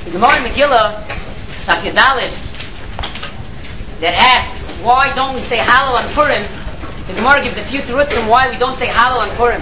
The Gemara in Megillah, Chapter Dalet, that asks, why don't we say Hallel on Purim? The Gemara gives a few terutzim on why we don't say Hallel on Purim.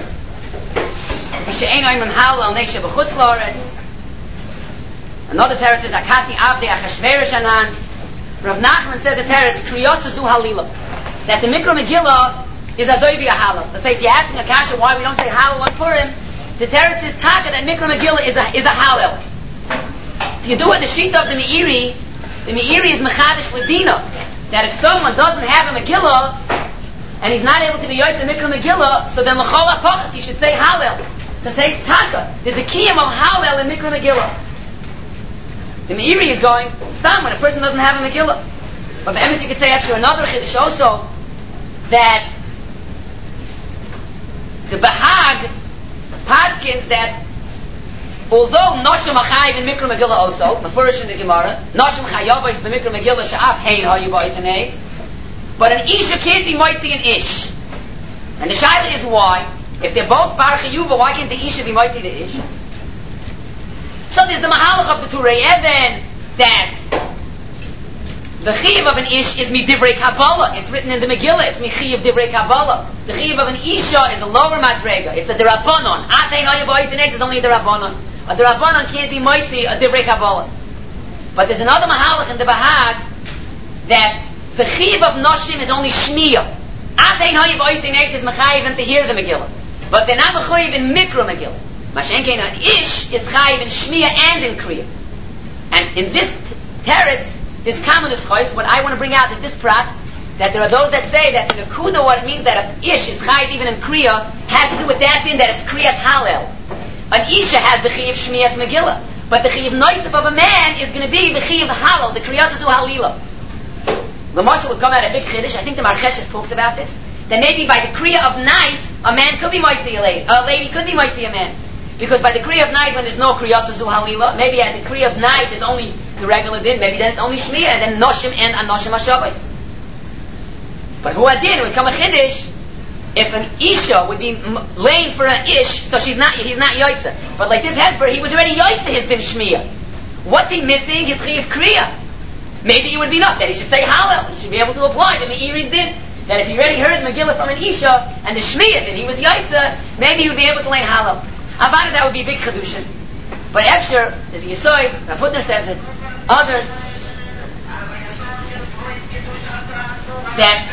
Another teretz is Akati Avdei Achashverosh Anan. Rav Nachman says a teretz Kriyos Zu Halila, that the Mikra Megillah is Azoivi a Hallel. Let's say if you're asking a kasha why we don't say Hallel on Purim, the teretz is Taka that Mikra Megillah is a Hallel. If you do it the sheet of the Meiri is Mechadish Ladina, that if someone doesn't have a Megillah and he's not able to be Yotze Mikra Megillah, so then L'chol HaPachas he should say Hallel. To say Taka, there's a kiyum of Hallel in Mikra Megillah. The Meiri is going, Stam, when a person doesn't have a Megillah. But Be'emes you could say after another Chiddush also, that the Bahag paskins that although Noshim Achayiv in Mikra Megillah also, Mefurish in the Gemara, Noshim Chayava is the Mikra Megillah Sha'af Hein Hayava is an Eis, but an Isha can't be mighty an Ish. And the Shaila is why? If they're both Bar Chayuva, why can't the Isha be mighty the Ish? So there's the Mahalach of the Turei Even that the Chiyav of an Ish is Midivrei Kabbalah. It's written in the Megillah. It's Michiyav Divrei Kabbalah. The Chiyav of an Isha is a lower Madrega. It's a Derabanan. Atein Hayavois and is only a Derabanan. A Derabanan can't be mighty a Divrei Kabbalah. But there's another Mahalach in the Bahag that the Chiyav of Noshim is only Shmiyah. Atein Hayavois and is Mechayiv to hear the Megillah. But they're not Mechayiv in Mikra Megillah. Mashenkein an Ish is Chayiv in Shmiyah and in Kriya. And in this teretz, this common choice, what I want to bring out is this prat, that there are those that say that in the Kuda what it means that an Ish is Chayiv even in Kriya has to do with that thing that it's Kriyas Hallel. An Isha has the Chayiv Shmiyas Megillah, but the Chayiv Noisef of a man is going to be the Chayiv Hallel, the Kriyas Zu Halila. The Marshal would come out a big Chiddush. I think the Marcheshes talks about this. That maybe by the Kriya of night, a man could be mighty a lady could be mighty a man. Because by the Kriya of night, when there's no Kriyas Zu Halila, maybe at the Kriya of night is only the regular din, maybe then it's only Shmiyah, and then Noshim and Anoshim HaShabbos. But who adin would come a Chiddush, if an Isha would be laying for an Ish, so he's not Yoitza. But like this Hesper, he was already Yoitza his din Shmiyah. What's he missing? His Chiyav Kriya. Maybe it would be enough that he should say Hallel. He should be able to apply the Meiri's din. That if he already heard Megillah from an Isha, and the Shmiyah that he was Yoitza, maybe he would be able to lay Hallel. About it, that would be a big Chedushin. But Efsher, there's a Yisoy, Rav Hutner says it, others, that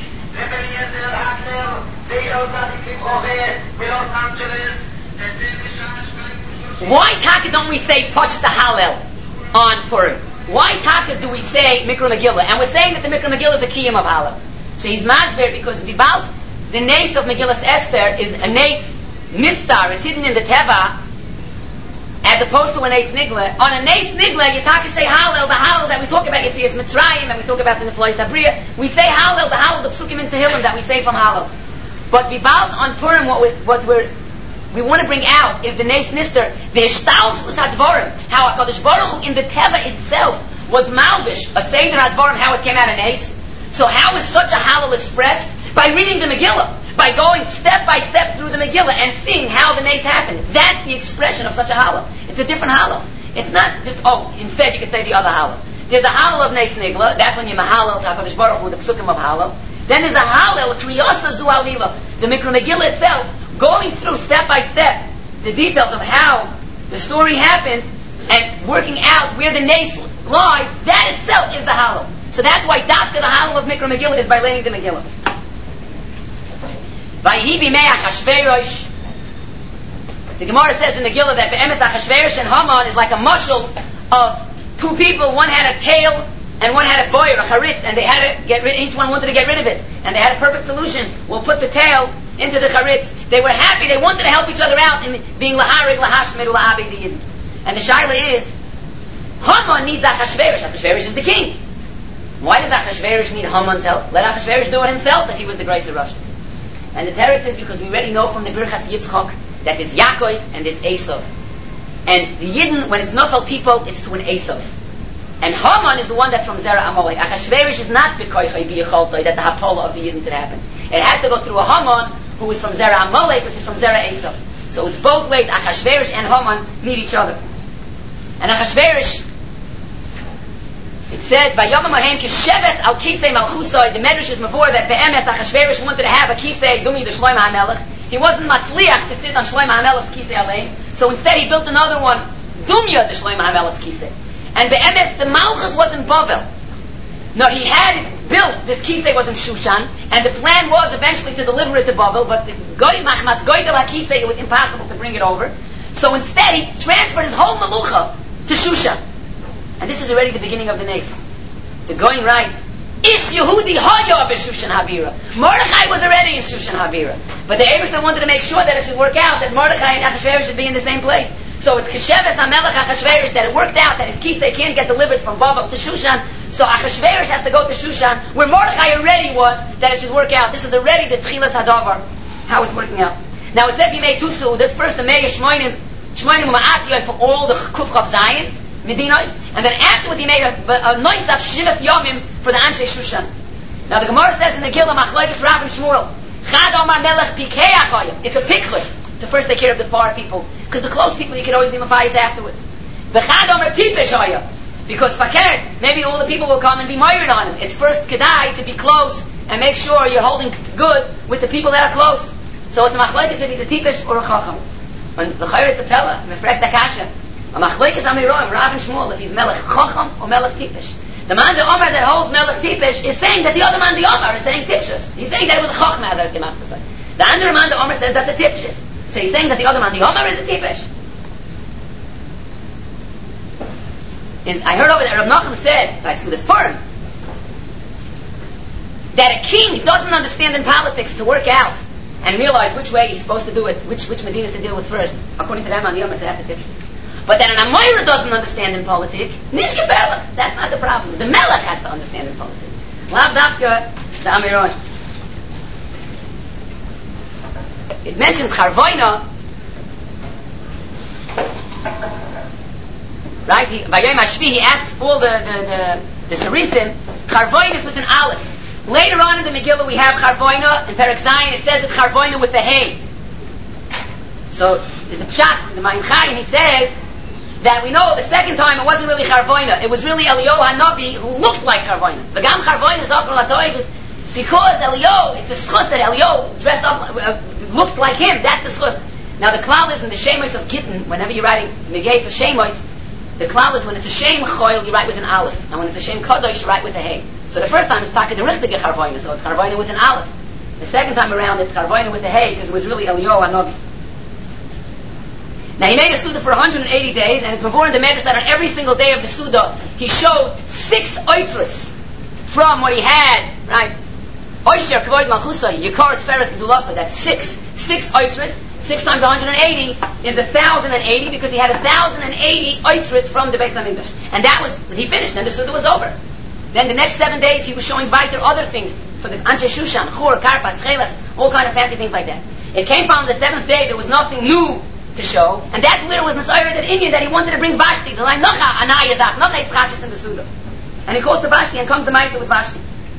why Taka don't we say Posh the Hallel on Purim? Why Taka do we say Mikra Megillah? And we're saying that the Mikra Megillah is a Kiyum of Hallel. So he's masber because the Nes of Megillas Esther is a Nes Nistar, it's hidden in the Teva, as opposed to a Nes Nigla. On a Nes Nigla, you talk to say Hallel, the Hallel that we talk about Yitzias Mitzrayim, and we talk about the Neflois Abriya. We say Hallel, the Hallel, the Psukim in Tehillim that we say from Hallel. But Vibalt on Purim, what we want to bring out is the Nes Nistar, the Ishtalskus HaDvorim, how HaKadosh Baruch Hu in the Teva itself was Malbish, a Seder HaDvorim, how it came out of Nes. So how is such a Hallel expressed? By reading the Megillah. By going step by step through the Megillah and seeing how the Nes happened. That's the expression of such a Hallel. It's a different Hallel. It's not just, instead you could say the other Hallel. There's a Hallel of Nes Nigla, that's when you Mahallel to HaKadosh Baruch Hu, the Psukim of Hallel. Then there's a Hallel, Kriyasa Zu Halila, the Mikra Megillah itself, going through step by step the details of how the story happened and working out where the Nes lies, that itself is the Hallel. So that's why Dafka, the Hallel of Mikra Megillah, is by laying the Megillah. The Gemara says in the Megillah that the Emes Achashverosh and Haman is like a mushal of two people. One had a tail and one had a boyer, a charitz, and they had to get rid. Each one wanted to get rid of it, and they had a perfect solution. We'll put the tail into the charitz. They were happy. They wanted to help each other out in being laharig, lahashmed, lahabed the yidin. And the shaila is, Haman needs Achashverosh. Achashverosh is the king. Why does Achashverosh need Haman's help? Let Achashverosh do it himself if he was the grace of Russia. And the teretz is because we already know from the Birchas Yitzchak that there's Yaakov and there's Esav. And the Yidden, when it's Nofel people, it's to an Esav. And Haman is the one that's from Zera Amalek. Achashverosh is not B'koichai B'yicholtai, that the Hapola of the Yidden could happen. It has to go through a Haman who is from Zera Amalek, which is from Zera Esav. So it's both ways. Achashverosh and Haman need each other. And Achashverosh, it says, Vayom Mohem Kishevet Al Kisei Malchusoi, the Medrash is Mavor that Be'emes Achashverosh wanted to have a Kisei Dumi the Shlomo HaMelech. He wasn't Matzliach to sit on Shlomo HaMelech's Kisei Alein, so instead he built another one, Dumya the Shlomo HaMelech's Kisei. And Be'emes, the Malchus was in Bavel. No, he had built, this Kisei was in Shushan, and the plan was eventually to deliver it to Bavel, but the Machmas Goydel HaKisei, it was impossible to bring it over. So instead he transferred his whole Melucha to Shushan. And this is already the beginning of the Nes. The Goyin writes, Ish Yehudi Haya b'Shushan Habira. Mordechai was already in Shushan Habira. But the Ebershter wanted to make sure that it should work out, that Mordechai and Achashverosh should be in the same place. So it's Kesheves HaMelech Achashverosh that it worked out that his Kisei can't get delivered from Bavel to Shushan. So Achashverosh has to go to Shushan, where Mordechai already was, that it should work out. This is already the Tchilas Hadavar, how it's working out. Now it says he made two Sudas. First the Meir Shmoinim Ma'asiyot for all the Kufchav Zayin, Medinot, and then afterwards he made a noise of Shivas Yomim for the Anshe Shushan. Now the Gemara says in the Gillah Machlokes Rav and Shmuel, Chad Omar Melech Pikei Achayim. It's a pikchus to first take care of the far people, because the close people you can always be mafayis afterwards. The Chad Omar Tipesh Hayim, because fakir, maybe all the people will come and be mired on him. It's first kedai to be close and make sure you're holding good with the people that are close. So it's a machlokes if he's a tipesh or a chacham. When the chayr is a tella, mefrek dakasha. A machlokes amiroim, Rav and Shmuel, if he's melech chacham or melech tipesh. The man the Omar that holds melech tipesh is saying that the other man the Omar is saying tipshus. He's saying that it was a chacham as I came out to say. The other man the Omar says that's a tipshus. So he's saying that the other man the Omar is a tipesh. I heard over there Rav Nachum said by Sudas Purim that a king doesn't understand in politics to work out and realize which way he's supposed to do it, which medinas to deal with first. According to them, on the Omer, that's the tipshus. But that an Amoira doesn't understand in politics, Nishke Berlach, that's not the problem. The Melech has to understand in politics. Lav Dafka, the Amiron. It mentions Charvoina, right? Vayom Hashvi, he asks all the Sarisim, Charvoina is with an Aleph. Later on in the Megillah we have Charvoina, in Perek Zayin it says it's Charvoina with the Hey. So there's a pshat in the Mayim Chayim, he says that we know the second time it wasn't really Charvoina, it was really Eliyahu HaNavi who looked like Charvoina. But Gam Charvoina is Zachar Latoiv is because Eliyahu, it's a schus that Eliyahu dressed up, looked like him, that's the schus. Now the klal is in the Shemos of Gittin, whenever you're writing Megay for Shemos, the klal is when it's a Shem Choil you write with an Aleph, and when it's a Shem Kadosh you write with a Hey. So the first time it's Taka the Richtige Charvoina, so it's Charvoina with an Aleph. The second time around it's Charvoina with a Hey, because it was really Eliyahu HaNavi. Now he made a Suda for 180 days, and it's before in the Medrash that on every single day of the Suda, he showed 6 oitras from what he had, right? Oisher, Kavoid Malchusay, Yikar, Tferes, Gedulasa, that's 6 oitras. 6 times 180 is 1,080, because he had 1,080 oitras from the Beis HaMikdash. And that was, he finished, then the Suda was over. Then the next 7 days he was showing weiter other things for the Anshe Shushan, Chur, Karpas, Chelas, all kind of fancy things like that. It came from the 7th day, there was nothing new to show, and that's where it was Nasayra that Indian that he wanted to bring Vashti, the line Nocha Anayazach, Nocha Yischachis in the Suda. And he calls to Vashti and comes to Maisa with Vashti.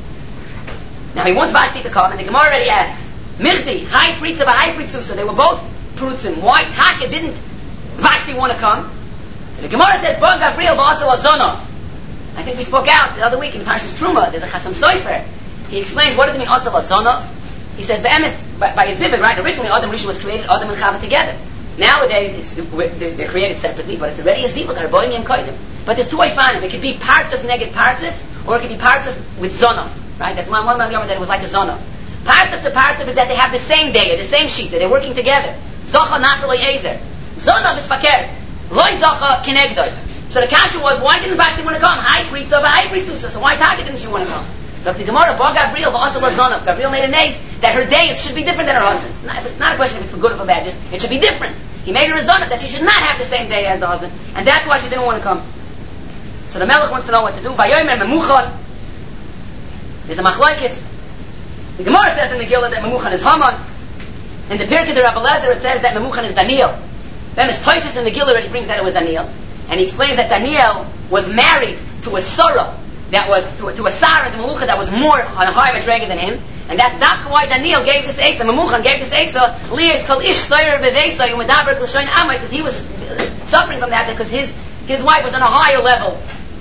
Now he wants Vashti to come, and the Gemara already asks, Michdi, high priest of a high priest, so they were both Prutzim. Why Taka didn't Vashti want to come? So the Gemara says, Bar Gavriel Ba'asal Azona. I think we spoke out the other week in Parshas Truma, there's a Chasam Sofer. He explains what does it mean Asal Azona. He says, Be'emes, by a Zivig, right? Originally Adam Rishon was created, Adam and Chava together. Nowadays, they're created separately, but it's already a zibuk, Arboim Yem Koidim. But there's two Ifanim. It could be parts of Neged Partzif, or it could be parts of with Zonov. Right? That's one of the that it was like a Zonov. Parts of the Partzif is that they have the same day, the same sheet, they're working together. Zocha Nasa Lo Ezer. Zonov is Fakir. Loi Zocha Kinegdoi. So the kasha was, why didn't Vashti want to come? High priest of a high priest, so why Taka didn't she want to come? So the Gemara, Bar Gabriel, V'asal Zonov. Gabriel made a nace that her days should be different than her husband's. It's not a question if it's for good or for bad, just it should be different. He made her a zonah that she should not have the same day as the husband, and that's why she didn't want to come. So the Melech wants to know what to do. Vayomer Memuchan. There's a machlokes. The Gemara says in the Gillah that Memuchan is Haman. In the Pirkei de Rabbi Lezer it says that Memuchan is Daniel. Then his Tosis in the Gillah already brings that it was Daniel, and he explains that Daniel was married to a Sarah that was to a Sarah, the Memucha that was more on a higher madrega than him. And that's not why Daniel gave this eitzah. Memuchan gave this eitzah. Lias kol ish soyer beveisa umedaber l'shoin amay, because he was suffering from that, because his his wife was on a higher level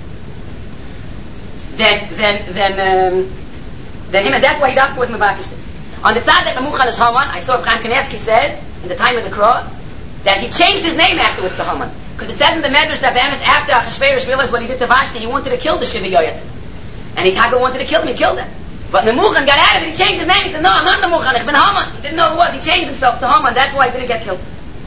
than him, and that's why he dafka with Mevakish this. On the side that Memuchan is Haman, I saw Chaim Kanievsky says in the time of the cross that he changed his name afterwards to Haman, because it says in the Medrash that after Achashverosh realized what he did to Vashti, he wanted to kill the Shiva Yoyetz, and he wanted to kill him. He killed him. But Memuchan got out of it. He changed his name. He said, "No, I'm not Memuchan. I've been Haman." He didn't know who it was. He changed himself to Haman. That's why he didn't get killed.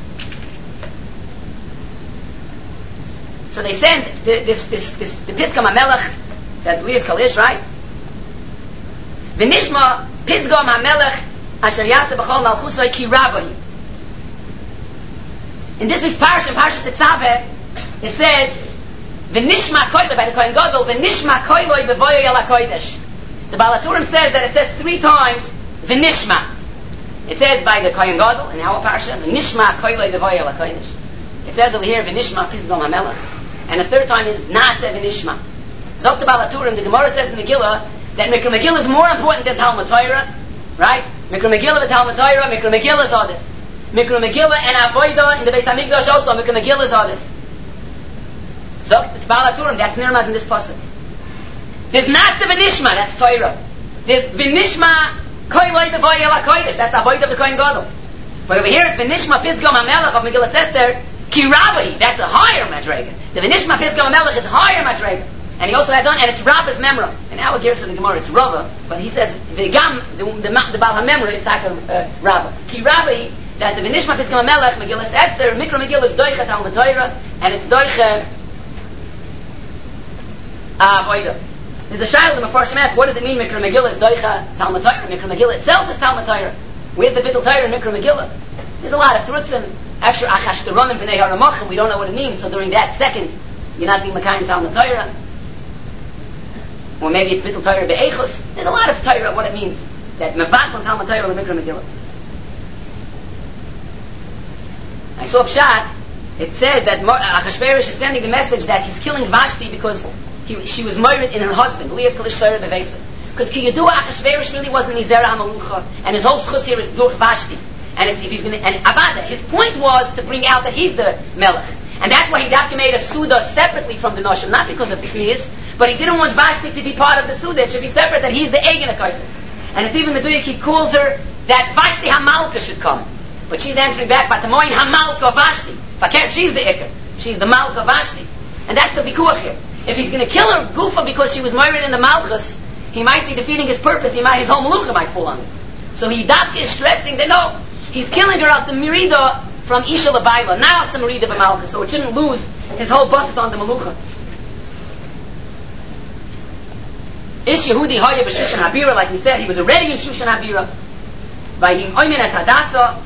So they send the Pisgah HaMelech that Leah's Kalish, right? V'nishma Pisgah HaMelech asher yasa b'chol malchusay ki rabbi. In this week's parsha, Parshas Tetzaveh, it says v'nishma koiloi by the Kohen Gadol, v'nishma koiloi b'voyo yal HaKodesh. The Baal HaTurim says that it says 3 times v'nishma. It says by the Kohen Gadol in our parsha v'nishma koiloi b'voyo yal HaKodesh. It says over here v'nishma Pisgah HaMelech. And the 3rd time is Naaseh v'nishma. Zok the Baal HaTurim, the Gemara says in Megillah that Mikra Megillah is more important than Talmud Torah, right? Mikra Megillah and Talmud Torah, Mikra Megillah is Adif. Mikra Megillah and Avodah in the Beis HaMikdash also, Mikra Megillah is Adif. Zok the Baal HaTurim, that's Nirmaz in this pasuk. There's Naaseh v'nishma, that's Torah. There's v'nishma koiloi b'voy el HaKodesh, that's Avodah of the Kohen Gadol. But over here it's v'nishma Pisgah HaMelech of Megillah Esther, ki rabbi, that's a higher madrega. The v'nishma Pisgah HaMelech is higher madrega. And he also adds on, and it's Rabba's memra. In our gears of the Gemara, it's Rabba, but he says the Baal HaMemra is Taka Rabba. Ki Rabbi, that the V'nishma Pisgah HaMelech, Megillah Esther, Mikra Megillah is Doicha Talmud Torah, and it's Doicha Avodah. There's a shayla in the Mefarshim asks, what does it mean Mikra Megillah is Doicha Talmud Torah? Mikra Megillah itself is Talmud Torah. Where's the Bittul Torah in Mikra Megillah? There's a lot of trutzim. Actually, Achashtaronim B'nei Haramachim, we don't know what it means, so during that second, you're not being Makayim Talmud Torah. Or maybe it's Bittul Torah Be'echus. There's a lot of Torah, what it means. That Mevat from Talmud Torah with Mikra Megillah. I saw Pshat, it said that Achashverosh is sending the message that he's killing Vashti because she was murdered in her husband. Leah's Kalish Sarah Bevesa. Because Ki Yedua Achashverosh really wasn't Nizera HaMalucha, and his whole schus here is Durch Vashti. And if he's going to, and Abada, his point was to bring out that he's the Melech. And that's why he made a Suda separately from the Noshim, not because of Tznius, but he didn't want Vashti to be part of the Suda. It should be separate, that he's the Egen HaKodesh. And it's even Meduyik, he calls her that Vashti HaMalka should come. But she's answering back, but the Moin HaMalka Vashti. Fakir, she's the Iker. She's the Malka Vashti. And that's the Vikuach here. If he's going to kill her Gufa because she was murdered in the Malchus, he might be defeating his purpose, his whole Melucha might fall on it. So he Dafka is stressing that no, he's killing her as the Merida from Isha Labaila, not as the Merida B'Malchus, so it shouldn't lose his whole bus on the Melucha. Ish Yehudi Haya B'Shushan Habira, like we said, he was already in Shushan Habira. By him Oymen as Hadassah.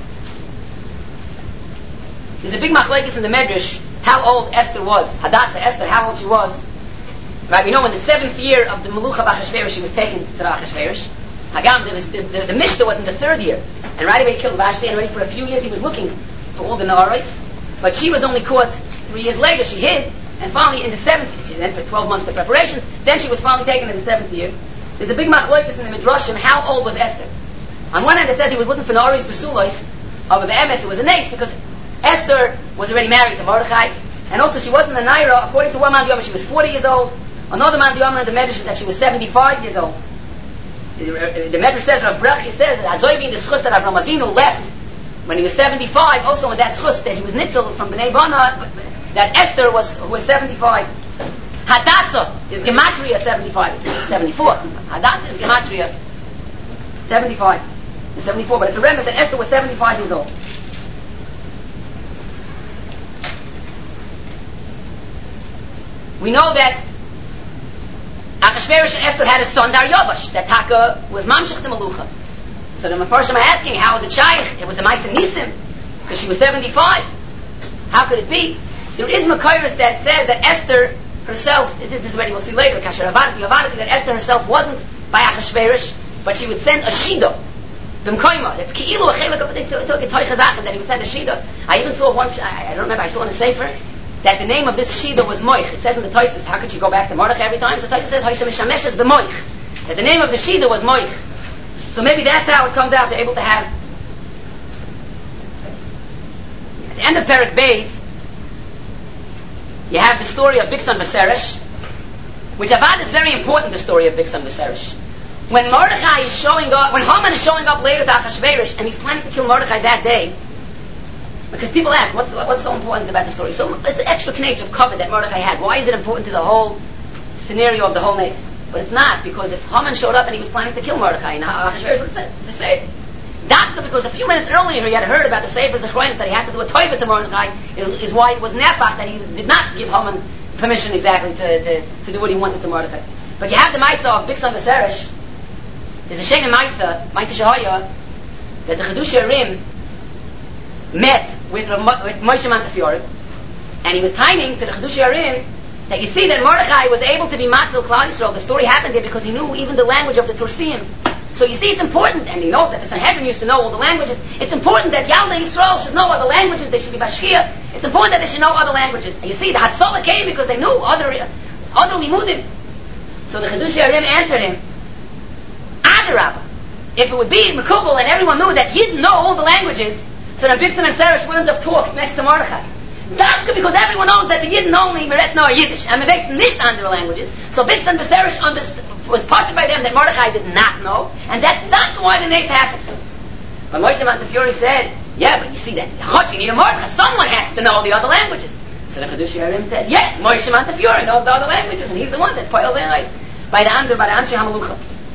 There's a big machlekes in the Medrash how old Esther was. Hadassah, Esther, how old she was. Right, we know in the 7th year of the Melucha of Achashverosh, she was taken to Achashverosh. Hagam, the Mishnah was in the 3rd year. And right away he killed Vashti, and already for a few years he was looking for all the Naharos. But she was only caught 3 years later. She hid, and finally in the 7th, she went for 12 months for preparations, then she was finally taken in the 7th year. There's a big machlokes in the Midrashim, how old was Esther? On one hand it says he was looking for Naharos Basulos, over the Emes, it was an ace, because Esther was already married to Mordechai, and also she wasn't a Naira. According to one man she was 40 years old. Another man in the Medrash that she was 75 years old. The Medrash says, Rav Brachi says that Azoivi in the schus that Avram Avinu left when he was 75, also in that schus that he was nitzel from Bnei Bana, that Esther who was 75. Hadassah is Gematria 75, 74. Hadassah is Gematria 75, 74, but it's a remnant that Esther was 75 years old. We know that Achashverosh and Esther had a son, Daryabash, that Taka was Mamshech the Melucha. So the Mefarshim are asking, how is it Shaykh? It was a Maisa Nisim, because she was 75. How could it be? There is Makairis that says that Esther herself, this is already we'll see later, Kasher Avadati, that Esther herself wasn't by Achashverosh, but she would send a Shida. B'mkoima, it's Ki'ilu, a Chelik of it's Hoichazach, that he would send a Shida. I even saw one, I don't remember, I saw in a Sefer, that the name of this Shida was Moich. It says in the Toises, how could she go back to Mordechai every time? So Toises says, Hoisha Mishamesh is the Moich. That the name of the Shida was Moich. So maybe that's how it comes out, they're able to have. At the end of Perek Beis, you have the story of Bigsan Viserys, which Avad is very important, the story of Bigsan Viserys. When Mordechai is showing up, when Haman is showing up later to Achashverosh, and he's planning to kill Mordechai that day, because people ask, what's so important about the story? So it's an extra knage of cover that Mordechai had. Why is it important to the whole scenario of the whole nation? But it's not, because if Haman showed up and he was planning to kill Mordechai, and Achashverosh would have said the same. That's because a few minutes earlier he had heard about the Sefer Zechronis that he has to do a toiva to Mordechai, is why it was Nepach that he did not give Haman permission exactly to do what he wanted to Mordechai. But you have the Maisa of Bigsan Viserys. There's a Shena Maisa Shahaya, that the Chedush Yerim met with Moshe Montefiore, and he was timing to the Chedush Yerim that you see that Mordechai was able to be Matzil Klal Yisrael. The story happened there because he knew even the language of the Tursim. So you see it's important, and you know that the Sanhedrin used to know all the languages. It's important that Yalda Yisrael should know other languages. They should be Bashkia. It's important that they should know other languages. And you see the Hatzalah came because they knew other Limudim. So the Chedush Yerim answered him, Adarabah, if it would be Mekubal and everyone knew that he didn't know all the languages, so then Bigsan and Seresh wouldn't have talked next to Mordechai. That's good because everyone knows that the Yidden only Meret nor Yiddish, and the Vex nicht andere languages. So Bigsan and Seresh was pushed by them that Mordechai did not know, and that's not why the nace happened. But Moshe Montefiore said, yeah, but you see that you need a Mordechai, someone has to know the other languages. So the Chedush Yerim said, yeah, Moshe Montefiore knows the other languages, and he's the one that's poiled their eyes by the Anshe Hamalucha.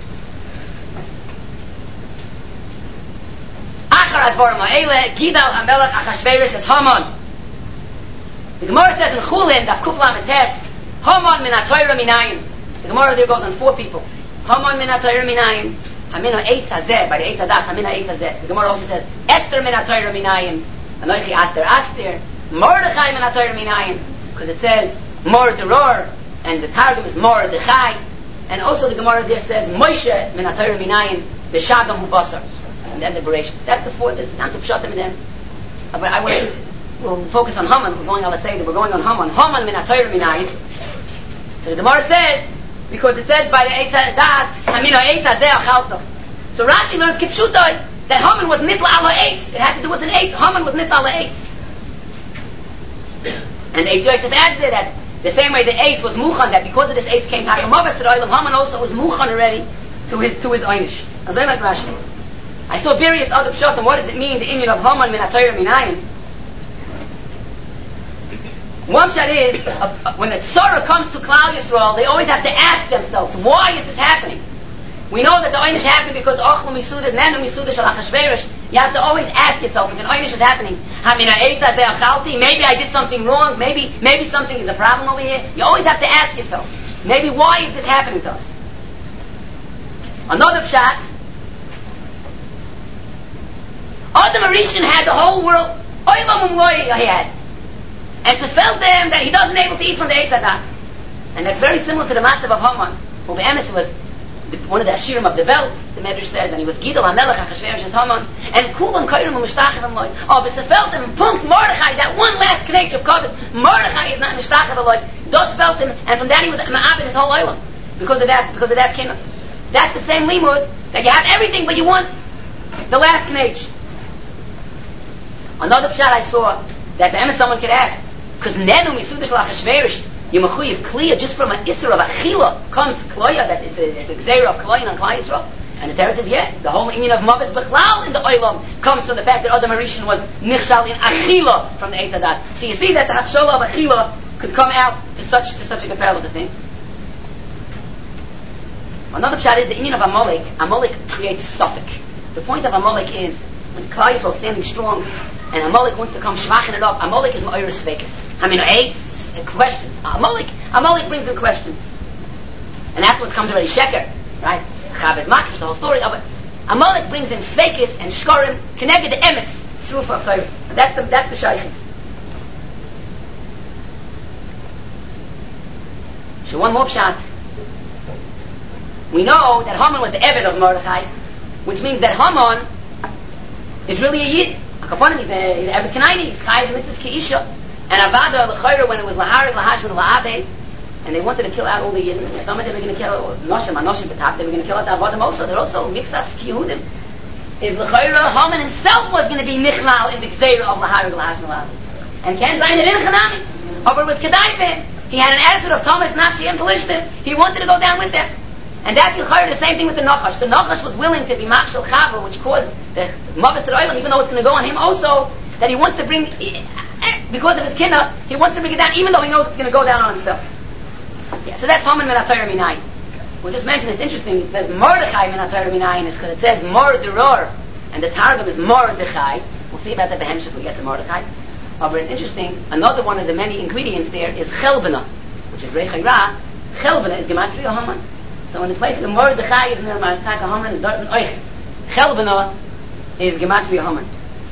Achar Advarim Ha'ele, Gidal HaMelech Achashverosh es Haman. The Gemara says in Chulin, Daf Kuf Lamed Tes, Haman min HaTorah minayin. The Gemara there goes on 4 people. Haman min HaTorah minayin, Hamina Eitz Hazeh, by the Eitz Hadas, Hamina Eitz Hazeh. The Gemara also says, Esther min HaTorah minayin, Anoichi Aster, Mordechai min HaTorah minayin, because it says Mordoror, and the Targum is Mordechai, and also the Gemara there says Moshe min HaTorah minayin, B'Shagam Mubasar. And then the Bereshit. That's the 4th. There's tons of pshatim in them. But I want to. We'll focus on Haman. We're going on the Seder. We're going on Haman. Haman min HaTorah minayin. So the Gemara says because it says by the Eitz Das Hamina Eitz Hazeh Achalta. So Rashi learns Kipshutai that Haman was nitla ala Eitz. It has to do with an Eitz. Haman was nitla ala Eitz. And Eitz Yosef adds there that the same way the Eitz was Muchan, that because of this Eitz came Hakamavas to the Olam, Haman also was Muchan already to his Einish. As I like Rashi. I saw various other pshatim. What does it mean, the Inyan of Haman min HaTorah minayin? One pshat is, when the Tzara comes to Klal Yisrael, they always have to ask themselves, why is this happening? We know that the Einish happened because Ochlu Misudah, Nenu Misudah Shal Achashverosh. You have to always ask yourself, if an Einish is happening, maybe I did something wrong, maybe something is a problem over here. You always have to ask yourself, maybe why is this happening to us? Another pshat, Adam Arishan had the whole world, he had. And to felt them that he doesn't able to eat from the Eitz Hadas. And that's very similar to the Matzav of Haman, who the Emes was one of the Ashirim of the Welt, the Medrash says, and he was Gidal HaMelech HaChashverosh es Haman, and Kulam Kairim U'Mishtachim Eloi. Oh, but to felt him, Punkt Mordechai, that one last connection of Kovet, Mordechai is not Mishtachim Eloi. Thus felt him, and from that he was Ma'abed his whole Olam. Because of that came. That's the same limud, that you have everything, but you want the last connection. Another pshat I saw that the someone could ask, because Nenu Misudah Shel Achashverosh, you mechuyev kliya just from an isser of achila comes kloya, that it's a gzeira of kloya on Klal Yisrael. And the Torah says, the whole union of Mavis Bechlal in the Olam comes from the fact that Adam Arishan was nichshal in achila from the Eitz Hadas. So you see that the hachshala of achila could come out to such a comparable thing. Another pshat is the union of Amalek. Amalek creates suffix. The point of Amalek is when Klal Yisrael is standing strong, and Amalek wants to come shvachen it up. Amalek is ma'oris svekes. I mean, AIDS, questions. Amalek brings in questions, and afterwards comes already sheker, right? Chavez Makish, the whole story of it. Amalek brings in svekes and shkorim connected to emes, sufa of Torah. That's the shaykhis. So one more pshat. We know that Haman was the Eved of Mordechai, which means that Haman is really a Yid. Akaponim, he's an Eved Kanaini, he's Chayiv Mitzvahs Keisha. And Avada, L'chayra, when it was Laharid, Lahashim, La'abed, and they wanted to kill out all the Yidden, some of them were going to kill Noshim, Anoshim, Betach, they were going to kill out the Avadim also. They're also Mixas Kiyehudim. Is L'chayra, Haman himself was going to be Michlal in the Gzeira of Laharid, Lahashim, La'abed. And can't find it in Chanami. But it was Kedai for him. He had an attitude of Thomas, Nafshi, and Pelishtim. He wanted to go down with them. And that's the same thing with the Nachash. The Nachash was willing to be Machshel Chava, which caused the Mavis to the Olam, even though it's going to go on him also, that he wants to bring, because of his kinna, he wants to bring it down, even though he knows it's going to go down on himself. Yeah, so that's Haman min HaTorah Minayin. We'll just mention, it's interesting, it says Mordechai min HaTorah Minayin, is because it says Morderor, and the Targum is Mordechai. We'll see about the Behemsh if we get to Mordechai. But it's interesting, another one of the many ingredients there is Chelbana, which is Rechai Ra. Chelbana is Gematria Haman. So in the place of the Mordechai is near Ma'astaka Haman is Dorten Oich. Chelbana is Gematria Haman.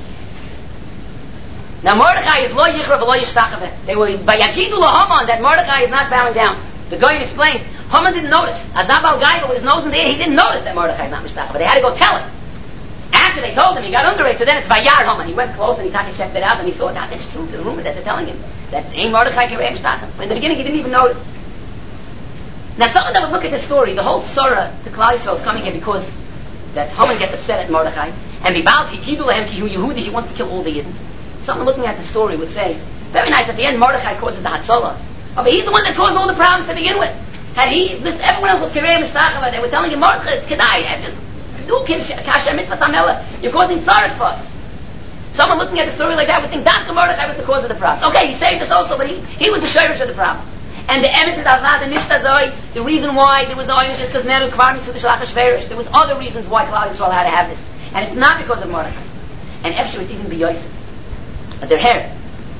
Now Mordechai is Lo Yichra V'Lo Yishtachave. They were by Yagidu Haman that Mordechai is not bowing down. The Goyen explained, Haman didn't notice. Azabal Gai with his nose in the air, he didn't notice that Mordechai is not Mishtachave. They had to go tell him. After they told him, he got under it, so then it's Vayar Haman. He went close and he checked it out and he saw that it's true to the rumor that they're telling him. That ain't Mordechai Kirei Mishtachave. In the beginning he didn't even notice. Now someone that would look at this story, the whole surah to Klal Yisrael is coming here because that Haman gets upset at Mordechai, and Bibal Hikidu Lehem Ki Hu Yehudi, he wants to kill all the Yidden. Someone looking at the story would say, very nice, at the end Mordechai causes the Hatzalah. Oh, but he's the one that caused all the problems to begin with. Had he, everyone else was Kirei Mishtachava, they were telling him, Mordechai, it's Kedai, just do Kasha Mitzvah Samela, you're causing Tsaras for us. Someone looking at the story like that would think that Mordechai was the cause of the problems. Okay, he saved us also, but he was the shirish of the problem. And the emes is avad and nishtazoi. The reason why there was no emes is because Neru Kvar Misu Shalach Shverish. There was other reasons why Klal Yisrael had to have this, and it's not because of Mordechai. And Efshe it's even b'Yosef. Their hair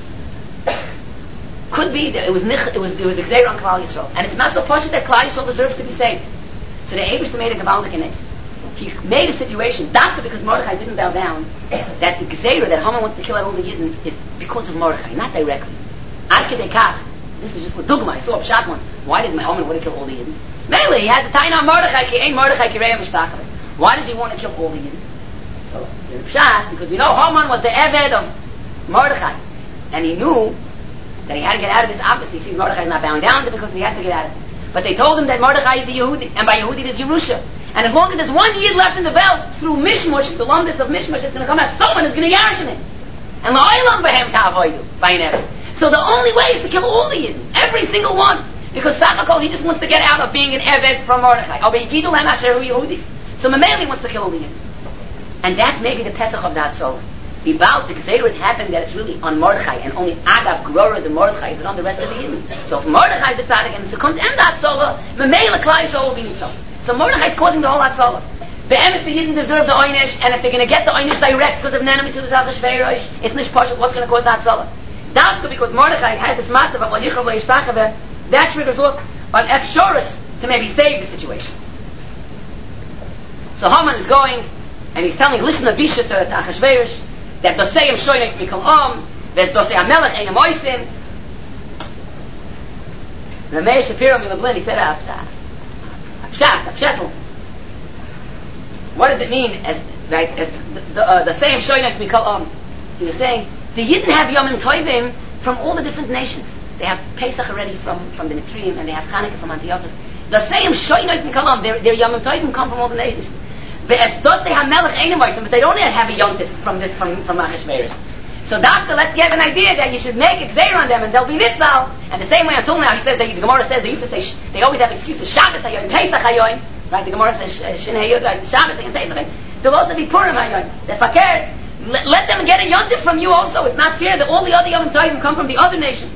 could be that it was the Gzeir on Klal Yisrael, and it's not so posh that Klal Yisrael deserves to be saved. So the Eibush made a Gavaldik in it. He made a situation, not because Mordechai didn't bow down, that the Gzeir that Haman wants to kill out all the Yidden is because of Mordechai, not directly. Ad Kedei Kach. This is just what Dugma. I saw a Pshat once. Why did Haman want to kill all the Yidden? Mainly, he had to tie on Mordechai. Ki ain't Mordechai Kirei Mishtachave. Why does he want to kill all the Yidden? So the Pshat, because we know Haman was the Eved of Mordechai, and he knew that he had to get out of this office. He sees Mordechai is not bound down to because he has to get out of it. But they told him that Mordechai is a Yehudi, and by Yehudi there's Yerusha. And as long as there's one Yid left in the belt, through Mishmush, the longest of Mishmush, it's going to come out. Someone is going to Yarshin him. And La'olam Behem Ta'avoidu, by Never. So the only way is to kill all the Yidden, every single one, because Sachakol he just wants to get out of being an Eved from Mordechai. So Mameli wants to kill all the Yidden, and that's maybe the Pesach of that soul. About the Gzeirah has happened that it's really on Mordechai, and only Agav Grora the Mordechai is on the rest of the Yidden. So if Mordechai is the tzaddik and it's to end that soul, Mameli Klal Yisrael will be Nitzal. So Mordechai is causing the whole Hatzalah. The Emes, the Yidden deserve the Oynish, and if they're going to get the Oynish direct because of Nana Misudas HaShveirosh, it's Nish Pashut, what's going to cause the Hatzalah? That's because Mordechai had this matzah of Yichrav Yishtachave, that triggers off on Efshoris to maybe save the situation. So Haman is going, and he's telling, listen to Bisha to Achashverosh, that Doseim Shoynesh Mikol there's Dosei HaMelech Einem Oisim. Rameh Shapiro Milablin, he said, Apshat. What does it mean as the same Shoynesh Mikol He was saying, the Yidden have Yom Tovim from all the different nations. They have Pesach already from the Mitzrayim, and they have Hanukkah from Antiochus. The same Shoynos Mikalam, their Yom Tovim come from all the nations. But they have Melech Einimoisim, but they don't have a Yom Tov from Achashverosh. So doctor, let's get an idea that you should make a Gzeir on them, and they'll be Nitzal. And the same way until now, he says the Gemara says they used to say they always have excuses. Shabbos Hayoim, Pesach Hayoim, right? The Gemara says Shin Hayoim, right? Shabbos Hayoim, Pesach Hayoim. There'll also be Purim Hayoim. The Fakir. Let them get a yontif from you also. It's not fair that all the other Yom Tovim come from the other nations.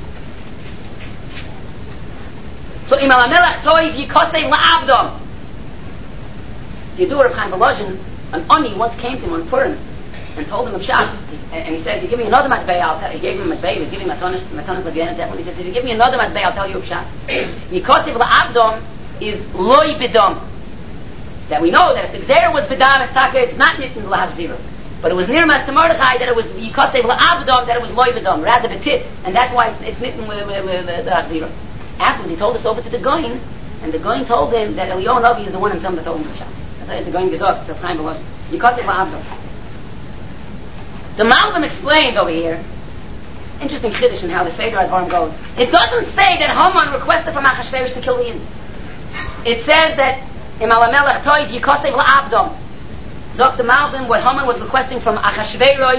So Imal HaMelech Toiv Yikosei La'abdom. So you do Rav Chaim Volozhin, an Oni once came to him on Purim and told him of Pshat. And he said, if you give me another matbei, I'll tell you. He gave him a matbei, he was giving Matonis Lagyan that one. He says, if you give me another matbei, I'll tell you of Pshat. Yikosei La'abdom is Loi Bidom. That we know that if the Gzeirah was Bidam and Taka, it's not Nitten L'Havzira. But it was near Master Mordechai that it was Yikosev La'avdom, that it was Loivedom, rather Betit, and that's why it's nitten with the Achzira. Afterwards, he told us over to the Goyin, and the Goyin told him that Eliyahu Novi is the one himself that told him to Pshat. That's why the Goyin Gezok, the Chaim Volozhin. Yikosev La'avdom. The Malbim explains over here, interesting Kiddush in how the Seder Advarim goes. It doesn't say that Haman requested from Achashverosh to kill the Yidden. It says that Imal HaMelech Toiv Yikosev La'avdom. Zok the Malbim, what Haman was requesting from Achashverosh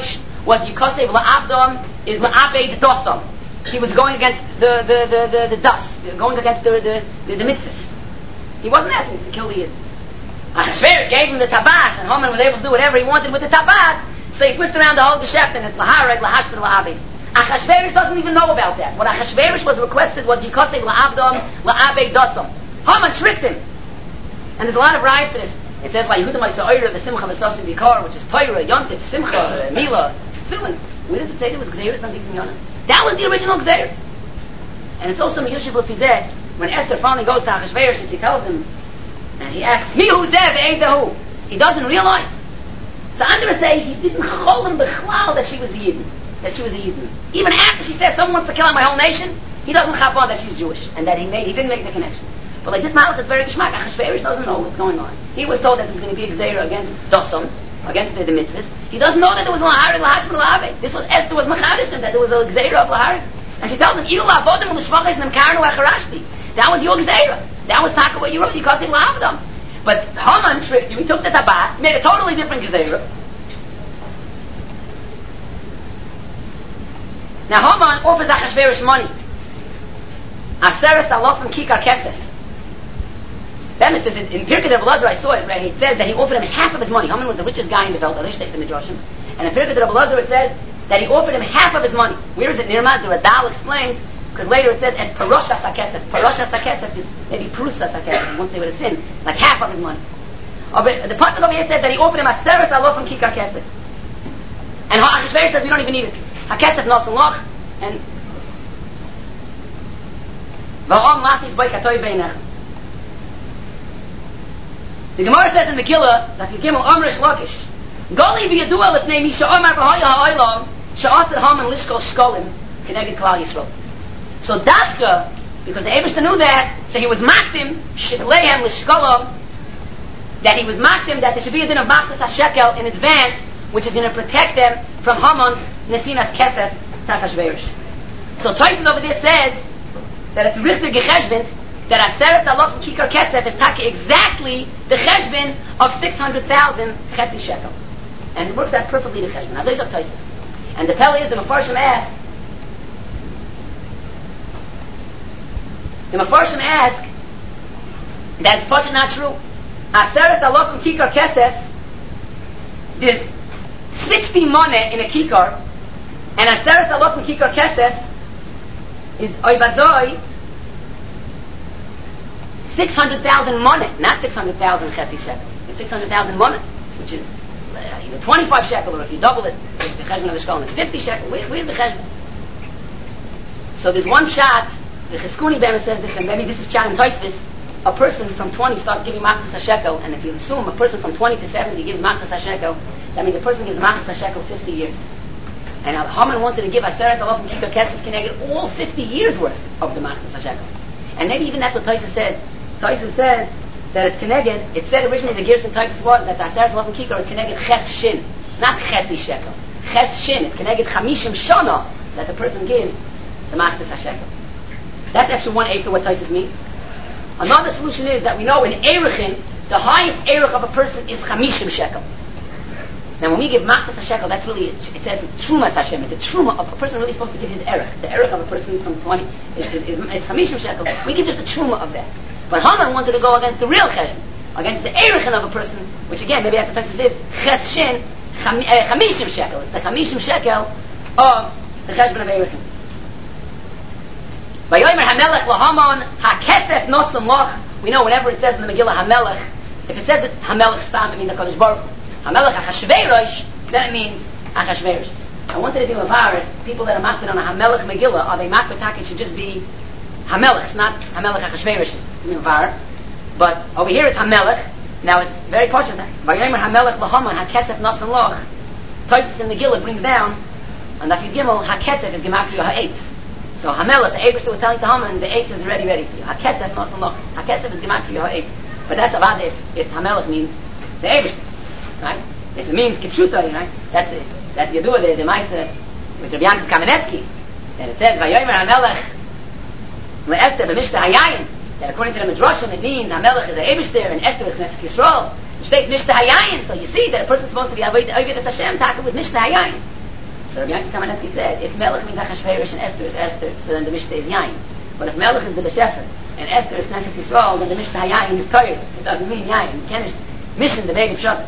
was Yikosev La'abdom is La'abed Dosam. He was going against the dust, going against the mitzvahs. He wasn't asking to kill the Yid. Achashverosh gave him the tabas, and Haman was able to do whatever he wanted with the tabas, so he switched around the whole Geshecht, and it's Lahareg, Lahashter, La'abed. Achashverosh doesn't even know about that. What Achashverosh was requested was Yikosev La'abdom, La'abed Dosam. Haman tricked him. And there's a lot of riots for this. It says, like, Yehudim Ha'Sa'ira, the Simcha V'Sasim Vikar, which is Torah, Yontif, Simcha, Mila, Tefillin. Where does it say there was Gzeirus on Dixon Yonah? That was the original Gzeir. And it's also Miyushiv L'Fizeh, when Esther finally goes to Achashverosh and she tells him, and he asks, He who's there, Ve'ezahu? He doesn't realize. So I'm going to say, he didn't call him the Chlal that she was the Yidden. That she was a Yidden. Even after she says, someone wants to kill out my whole nation, he doesn't chap on that she's Jewish, and that he didn't make the connection. But like this Malach is very geschmack. Achashverosh doesn't know what's going on. He was told that there's going to be a Gzeira against Dosam, against the mitzvahs. He doesn't know that there was a Laharik, Lahashim, Laharik. This was Esther was Machadish him that there was a Gzeira of Laharik. And she tells him, Ilu La'avodim L'shvachis Nemkarnu Acharashti. That was your Gzeira. That was Taka what you wrote. You caused him La'avdam. But Haman tricked you. He took the tabas, made a totally different Gzeira. Now Haman offers Achashverosh money. Aseres Alofim Kikar Kesef. Then in Pirkei Rabbi Elazar, I saw it, right? It said that he offered him half of his money. Haman was the richest guy in the world. I take the Midrashim. And in Pirkei Rabbi Elazar, it says that he offered him half of his money. Where is it? Nirmaz, the Radal explains, because later it says, as Parosha Sakesef. Parosha Sakesef is maybe Prusa Sakesef, once they would have sinned, like half of his money. The Pasuk over here says that he offered him Aseres Alofim Kikar Kesef. And Achashverosh says, we don't even need it. HaKesef Nosun Loch, and Va'om Masis Boy Katoy Beinech. The Gemara says in Megillah that the Gimel Amrish Lakish, Goli v'yadua l'fnei mi she'omar b'hoya ha'olam she'atzad Haman lishkol shkolim k'neged Klal Yisrael. So Dafka, because the Eibishter knew that, so he was makdim shekleihem l'shkolam, that he was makdim that there should be a din of machzas HaShekel in advance, which is going to protect them from Haman's Nesinas Kesef Achashverosh. So Tosfos over there says that it's richtig gecheshbent that Aseres Alofim Kikar Kesef is taki exactly the cheshbon of 600,000 chetzi shekel. And it works out perfectly the cheshbon. As I said, Tosfos. And the Pele is, the Mefarshim ask that it's Pasha not true. Aseres Alofim Kikar Kesef, there's 60 money in a kikar, and Aseres Alofim Kikar Kesef is Oibazoi 600,000 money, not 600,000 chetzi shekel. It's 600,000 money, which is either 25 shekel, or if you double it, the cheshbon of the shkolim, it's 50 shekel. Where's the cheshbon? So there's one shot, the Cheskuni Bema says this, and maybe this is shot in Tosfos, a person from 20 starts giving machzas HaShekel, and if you assume a person from 20 to 70 gives machzas HaShekel, that means the person gives machzas HaShekel 50 years. And Haman wanted to give Aseres Alofim Kikar Kesef Keneged all 50 years worth of the machzas HaShekel. And maybe even that's what Tosfos says. Tosfos says that it's Keneged, it said originally the Gerson Tosfos was that the Aseres Alofim Kikar is Keneged Ches Shin, not Chetzi Shekel. Ches Shin, it's Keneged Chamishim Shana that the person gives the machzas HaShekel. That's actually one eighth of what Tosfos means. Another solution is that we know in Erechin, the highest Erech of a person is Chamishim Shekel. Now when we give Machzas HaShekel, that's really, it says Trumas Hashem, it's a Truma of a person really supposed to give his Erech. The Erech of a person from 20 is Chamishim Shekel. We give just a Truma of that. But Haman wanted to go against the real Cheshbon, against the Erechin of a person, which again, maybe that's what Tosfos is, Ches Shin, Chamishim Shekel. It's the Chamishim Shekel of the Cheshbon of Erechin. Vayomer Hamelech LaHaman HaKesef Nosum Loch. We know whenever it says in the Megillah Hamelech, if it says it Hamelech Stam, it means the Kodesh Baruch Hu. Hamelech Achashverosh, then it means Achashverosh. I wanted to do a var. People that are makbid on a Hamelech Megillah, are they makbid tak? It should just be Hamelech, not Hamelech Achashverosh. Var. But over here it's Hamelech. Now it's very posh. Vayomer Hamelech LaHaman HaKesef Nosum Loch. Tosfos in the Megillah brings down, and Daf Yud Gimel HaKesef is Gematria HaEitz. So Hamelech, the Eibishter was telling to Haman, the eighth is ready for you. HaKesef Nosum Loch. HaKesef is Gematria HaEitz. But that's about if Hamelech means the Eibishter. Right? If it means Kipshuta, right? That's it. That you do the Maisa with Rabbi Yankel Kamenetsky. Then it says, Vayomer Hamelech LeEsther b'Mishta Hayayin. That according to the Midrashim, it means Hamelech is the Eibishter and Esther is Knesset Yisrael. State Mishta Hayayin. So you see that a person is supposed to be Avodas Hashem talking with Mishta Hayayin. So Rabbi Yankee Kamenetsky said, if Melech means Achashverosh and Esther is Esther, so then the Mishnah is Yain. But if Melech is the Beshefer and Esther is Knesset Yisrael, then the Mishnah Yain is Torah. It doesn't mean Yain. You can't mission the Beged Pshat.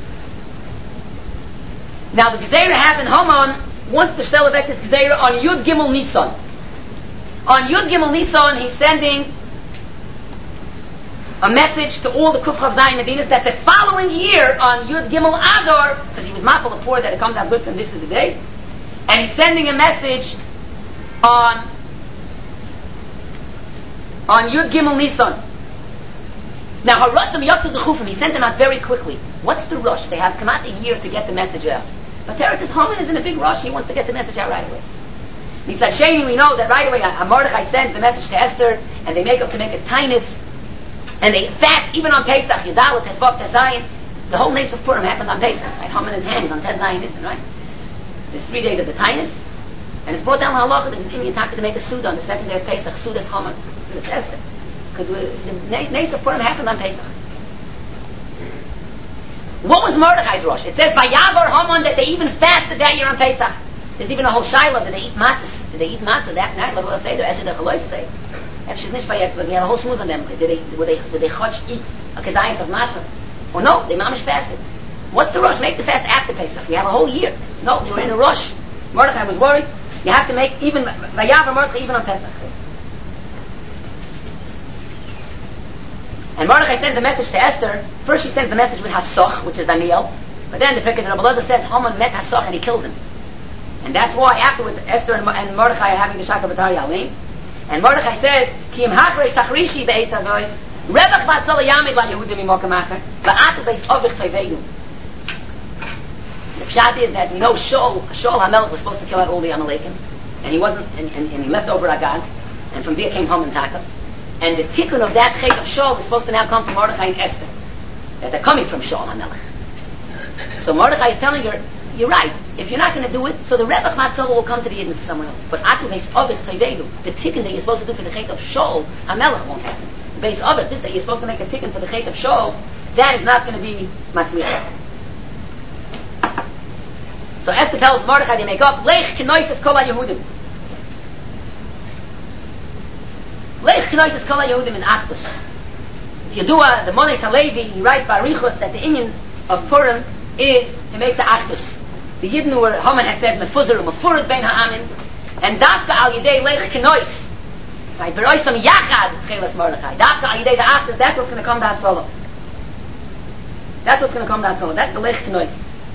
Now the Gezerah happened, Haman wants to shtel avek this Gezerah on Yud Gimel Nisan. On Yud Gimel Nisan, he's sending a message to all the Kufchav Zayin Medinas that the following year on Yud Gimel Adar, because he was mafal the poor that it comes out good and this is the day, and he's sending a message on Yud Gimel Nisan. Now Haratzim Yatzu D'Chufim, he sent them out very quickly. What's the rush? They have come out a year to get the message out. But Teretz Haman is in a big rush. He wants to get the message out right away. Mitzad Sheni, we know that right away Mordechai sends the message to Esther, and they make up to make a tainus, and they fast even on Pesach. Yudal, Tesvav, Tezayin. The whole Nes of Purim happened on Pesach. Right? Haman's hands on Tezayin, isn't right? There's 3 days of the tainus, and it's brought down halacha. There's an Indian time to make a suda on the second day of Pesach. Suda's Haman, Suda's Esther, because the Nes of Purim happened on Pesach. What was Mordechai's rush? It says Vayavar Haman that they even fasted that year on Pesach. There's even a whole shiloh. Did they eat matzahs? Did they eat matzah that night? Like we'll say, there's a chaloy say. If she's nicht vayet, but we have a whole smooth on them. Did they chotch eat a kezayis of matzah? Or no, they mamish fasted. What's the rush? Make the fast after Pesach. You have a whole year. No, they were in a rush. Mordechai was worried. You have to make even Vayavar Mordechai even on Pesach. And Mordechai sends the message to Esther. First she sends the message with Hasoch, which is Daniel. But then the Pirkei Rabbi Elazar says Haman met Hasoch and he kills him. And that's why afterwards Esther and Mordechai are having the Shaka B'Tar Yalim. And Mordechai says, Ki im hachresh tachrishi be'ez avois, Rebach ba'tzol yamid la Yehudim imokam acher, ba'atu be'ez ovich teveidu. The pshat is that we know Shaul HaMelech was supposed to kill out all the Amalekim, and he wasn't, and he left over Agag, and from there came Haman Taka. And the tikkun of that chait of Shaul is supposed to now come from Mordechai and Esther, that they're coming from Shaul HaMelech. So Mordechai is telling her, you're right, if you're not going to do it, so the Rebach Matzah will come to the Yidden for someone else. But Atu Beis Ovich Chayvedu, the tikkun that you're supposed to do for the chait of Shaul HaMelech won't happen. Beis Ovich, this that you're supposed to make a tikkun for the chait of Shaul, that is not going to be Matzliach. So Esther tells Mordechai to make up, Lech Kenoises Kol HaYehudim. Lech Kenoises Kol HaYehudim is Achdus. Yedua, the Mones HaLevi, he writes by Arichos that the inyan of Purim is to make the Achdus. The Yidden who were, Haman had said, Mefuzar, Mefurad Ben Ha'amin, and Dafka al Yedei Lech Kenois, right, Beroisam Yachad Chelas Mordechai, Dafka al Yedei the Achdus, that's what's going to come down solo. That's what's going to come down solo. That's the Lech Kenois.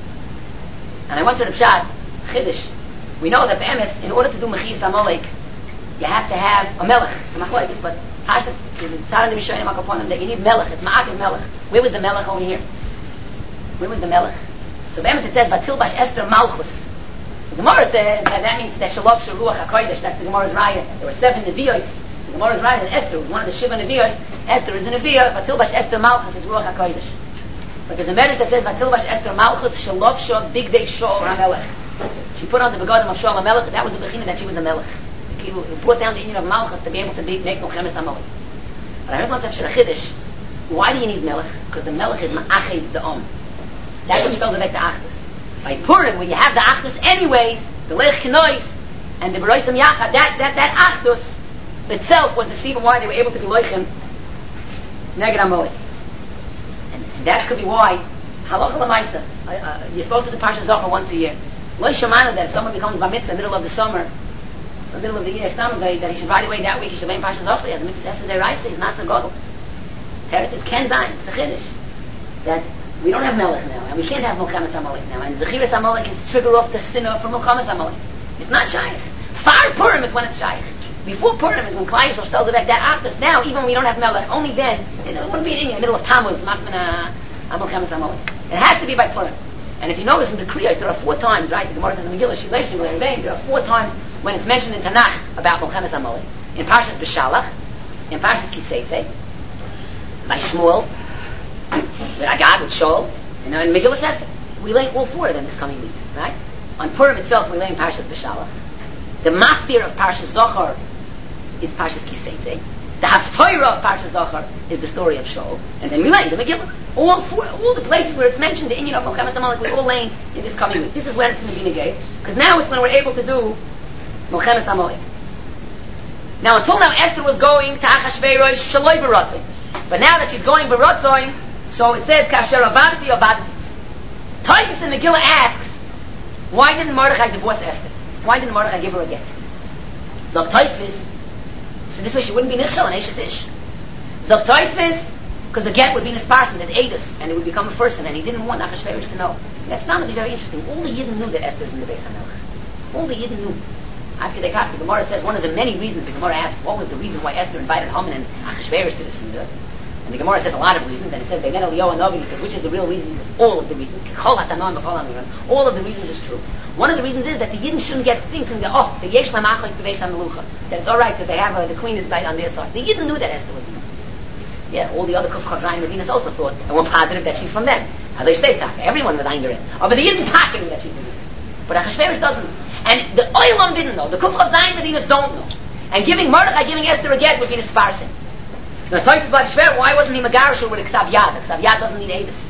And I once heard a pshat, Chiddush. We know that Be'emes, in order to do Mechis Amalek, you have to have a Melech. It's a Machlokes, but Pashtas is in Tzara Nevishonim HaKaponim that you need Melech. It's Ma'akiv Melech. Where was the Melech over here? Where was the Melech? So Be'emes it says, Batil Bash Esther Malchus. The Gemara says that means that Shalom Sharuach HaKodesh. That's the Gemara's Raya. There were 7 Nevios. The Gemara's Raya that Esther was one of the Shiva Nevios. Esther is a Neviah. Batil Bash Esther Malchus is Ruach HaKodesh. But there's a medrash that says Batil Bash Esther Malchus Shalom Shah Big Day Shaul HaMelech. She put on the begodim of Shaul HaMelech. That was the bechina that she was a Melech. He brought down the union of Malchus to be able to make Milchemes HaMelech. But I heard once after Chiddush, why do you need Melech? Because the Melech is Ma'ached the Om. That's what spells the Achdus. By Purim, when you have the Achdus anyways, the Lech Kenois and the Beroisam Yachad, that Achdus itself was the reason why they were able to be Leichem Neged HaMelech. And that could be why Halacha L'Maisa, you're supposed to do Parsha Zohar once a year. Lo Shemana that someone becomes Bar Mitzvah in the middle of the summer, in the middle of the year, that he should right away that week he should learn Parsha Zohar. He has a mitzvah Esther Deraisa, he's not so godel. Teretz is Ken Zayin, it's a Chiddush. That we don't have Melech now, and we can't have Milchemes HaMelech now, and Zechiras HaMelech is to trigger off the sinner for Milchemes HaMelech. It's not Shaykh. Far Purim is when it's Shaykh. Before Purim is when Klai Yisrael tells the that Achdus. Now, even when we don't have Melech, only then, it wouldn't be in the middle of Tammuz, Machman Milchemes HaMelech. It has to be by Purim. And if you notice in the Kriyos, there are 4 times, right? The Gemara says in Megillah, Shilei there are 4 times when it's mentioned in Tanakh about Milchemes HaMelech. In Parshas B'Shalach, in Parshas Kiseitze, by Shmuel, with Agag, with Shaul, and in Megillah Esther. We learn all 4 of them this coming week, right? On Purim itself, we learn Parshas B'Shalach. The Machzir of Parshas Zohar is Parshas Kiseitze. The Haftorah of Parshas Zachar is the story of Shaul, and then we learn the Megillah. All the places where it's mentioned the Inyan of Milchemes Amalek, we all learn in this coming week. This is when it's going to be negate, because now it's when we're able to do Milchemes Amalek. Now, until now, Esther was going to Achashverosh Shaloi B'Ratzoin, but now that she's going B'Ratzoin, so it says Kasher Avadti Avadti. Titus in Megillah asks, why didn't Mordechai divorce Esther? Why didn't Mordechai give her a get? Zog Titus, so this way she wouldn't be Nichshel and Eshes Ish. Zog Titus, because a get would be in his person, as Adis, and it would become a person, and he didn't want Achashverosh to know. That's not very interesting. All the Yidden knew that Esther's in the Beis HaMelech. All the Yidden knew. After they got the Gemara says one of the many reasons, the Gemara asks, what was the reason why Esther invited Haman and Achashverosh to the Suda? And the Gemara says a lot of reasons, and it says, Be'gen Eliyahu Hanavi, he says, which is the real reason? He says, all of the reasons. All of the reasons is true. One of the reasons is that the Yidden shouldn't get thinking that, the Yesh Lamachos Beis HaMelucha, that it's alright because they have the queen is on their side. The Yidden knew that Esther was Yidden. Yeah, all the other Kuf Chav Medinas also thought, and were positive that she's from them. Everyone was angry. But the Yidden knew that she's Yidden. But Achashverosh doesn't. And the Olam didn't know. The Kuf Chav Medinas don't know. And giving Mordechai, giving Esther a get would be a sparsing. Now, Toyfus about Shver, why wasn't he Megarshur with a Ksav Yad? A Ksav Yad doesn't need Avis.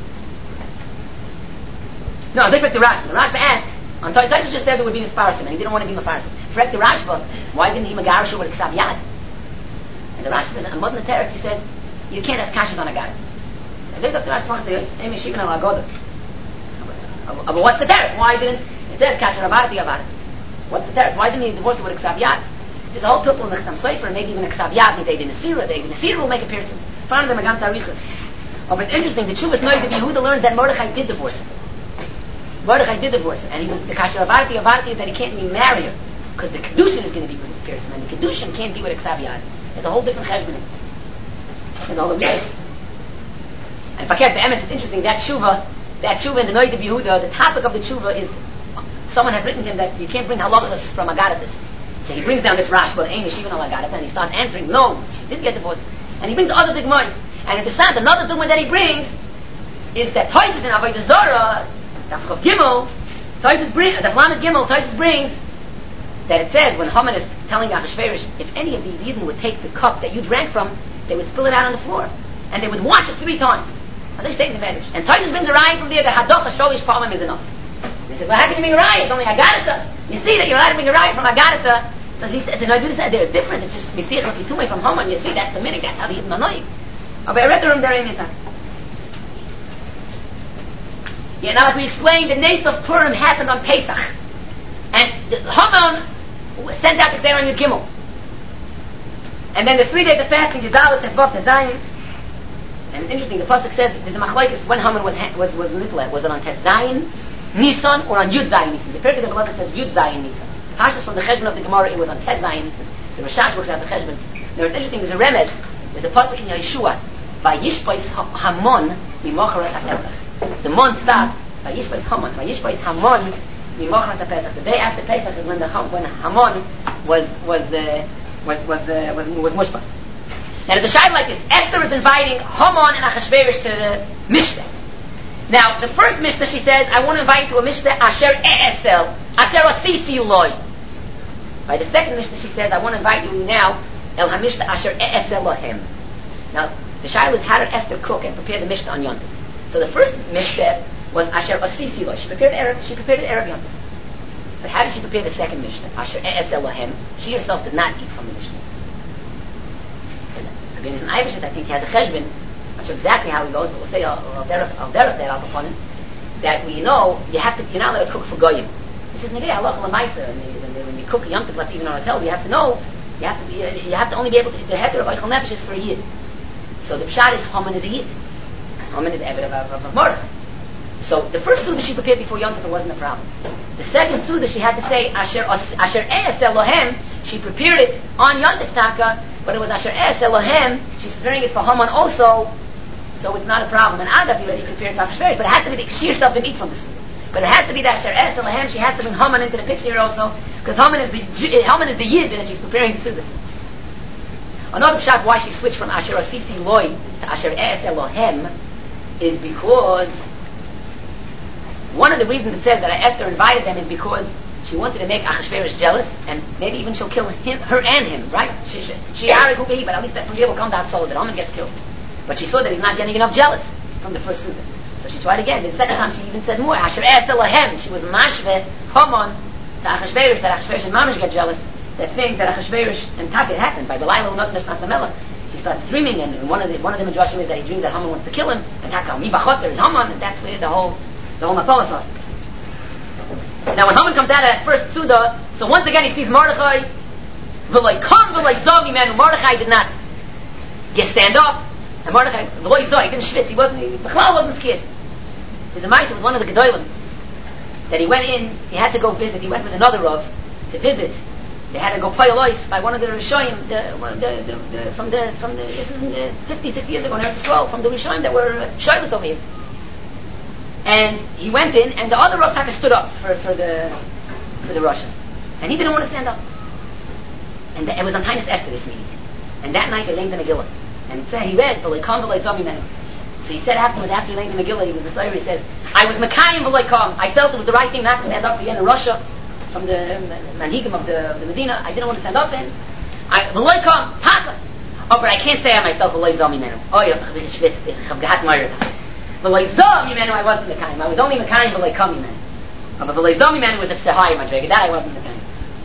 No, they picked the Rashba. The Rashba asked, on Toyfus just said it would be Misparsim, and he didn't want to be Mefarsim. Frek the Rashba, why didn't he Megarshur with a Ksav Yad? And the Rashba says, on Modern Terek, he says, you can't ask Kashas on a guy. And so he's up to Rashba and says, Emi Shivin al Agoda. But what's the Terek? Why didn't, it says Kasher Avarti Avarti. What's the Terek? Why didn't he divorce her with a Ksav Yad? There's a whole people in the Chasam Sofer, maybe even a Ksav Yad, they did Nesira, the Nesira will make a person. Found them against Arichas. Oh, but it's interesting, the Chuvas Noid of Yehuda learns that Mordechai did divorce him. Mordechai did divorce him, and he was the Kasher Avarti is that he can't remarry her, because the Kedushin is going to be with the person, and the Kedushin can't be with a Ksav Yad. There's a whole different cheshbon. There's all the ways. And Fakir Be'emes, it's interesting, that Tshuva in the Noid of Yehuda, the topic of the Tshuva is, someone had written to him that you can't bring halachas from Agadatis. So he brings down this Rashba, Ein Yeshiva al Agadata, and he starts answering, no, she did get divorced. And he brings other digmas. And at the same another digma that he brings is that Toysus in Avodah Zarah, Daf Gimel, Toysus brings that it says when Haman is telling Achashverosh, if any of these Yidden would take the cup that you drank from, they would spill it out on the floor, and they would wash it 3 times. As they take advantage. And Toysus brings a raya from there that Hadocha Sholish Palmim is enough. He says, well, how can you bring a raya? It's only Agadata. You see that you're allowed to bring a raya from Agadata. So he said, no, this they're different. It's just Mesiach Lakitume from Haman. You see, that's the minute. That's how the Yidden are knowing. But I read the room there in it. Yeah, now like we explained, the Nes of Purim happened on Pesach. And Haman sent out the Xer on Yud Gimel. And then the 3 days of fasting, Yizal, Tesvav, Tezayin. And it's interesting, the Pasuk says, there's a machlokes when Haman was Nitla. Was it on Tezayin Nisan or on Yud Zayin Nisan? The Perkei of the Gemara says Yud Zayin Nisan. Pashas from the Cheshbon of the Gemara, it was on Tes Zayin Nisan. The Rashash works out the Cheshbon. Now it's interesting, there's a remez, there's a pasuk in Yeshua, Vayishbais Hamon Mimocharat HaPesach. The month stopped, Vayishbais Hamon Mimocharat HaPesach. The day after Pesach is when Hamon was mushbas. Now there's a shayla like this. Esther is inviting Haman and Achashverosh to the Mishnah. Now, the first Mishnah, she says, I want to invite you to a Mishnah, Asher E'esel, Asher Asisi Loi. By the second Mishnah, she says, I want to invite you now, El HaMishnah Asher E'esel Lohem. Now, the shayla is how did Esther cook and prepare the Mishnah on Yom Tov. So the first Mishnah was Asher Asisi Loi. She prepared the Erev Yom Tov. But how did she prepare the second Mishnah, Asher E'esel Lohem? She herself did not eat from the Mishnah. Again, it's an Irish, I think he has a cheshbon. I'm not sure exactly how he goes, but we'll say I'll that we know you're not allowed to cook for goyim. This is negay halacha l'maisa. When you cook Yom Tov, let's even on hotels, you have to know. You have to only be able to. The heter of Eichel Nefesh is for a yid. So the pshat is Haman is a yid. Haman is eved of murder. So the first suda she prepared before Yom Tov wasn't a problem. The second suda she had to say Asher E'esel Lohem. She prepared it on Yom Tov Taka, but it was Asher E'esel Lohem. She's preparing it for Haman also. So it's not a problem. And Adav you already prepared Achashverosh, but it has to be she herself didn't eat from the suda. But it has to be that Asher E'esel Lohem. She has to bring Haman into the picture here also, because Haman is the yid that she's preparing the suda. Another pshat why she switched from Asher Asisi Loi to Asher E'esel Lohem is because one of the reasons it says that Esther invited them is because she wanted to make Achashverosh jealous, and maybe even she'll kill her and him, right? She Ari Hubi, but at least that from there will come down so that Haman gets killed. But she saw that he's not getting enough jealous from the first Suda. So she tried again. The second time she even said more. Asher Eselahem. She was mashve Haman to Achashverosh, that Achashverosh and Mamash get jealous. That thing that Achashverosh and Taka had happened by Belial not Nashnasamela. He starts dreaming, and one of the Midrashim is that he dreams that Haman wants to kill him, and Taka Mi Bachotzer is Haman, and that's where the whole Mapala starts. Now when Haman comes out of that first Suda, so once again he sees Mordechai, Mordechai did not stand up, and Mordechai, he didn't schwitz, he wasn't scared. There's a mice with one of the Gedolim, that he went in, he had to go visit, he went with another Rav to visit. They had to go play a lois by one of the Rishoyim, from the 50, 60 years ago in Eretz Yisrael, from the Rishoyim that were Shailut over here. And he went in, and the other Rav Taka stood up for the Russian. And he didn't want to stand up. And it was on Tainus Esther, this meeting. And that night they learned the Megillah. And it said, he read, so he said afterwards, after he learned the Megillah, he was the he says, I was Mekayim v'loikam. I felt it was the right thing not to stand up for in Russia, from the Manhigim of the Medina. I didn't want to stand up in. V'loikam, Taka. Oh, but I can't say I myself, v'loizam imenu. Oh, I wasn't Mekayim. I was only Mekayim v'loikam imenu. But v'loizam imenu was a Psehai Madrega. That I wasn't Mekayim.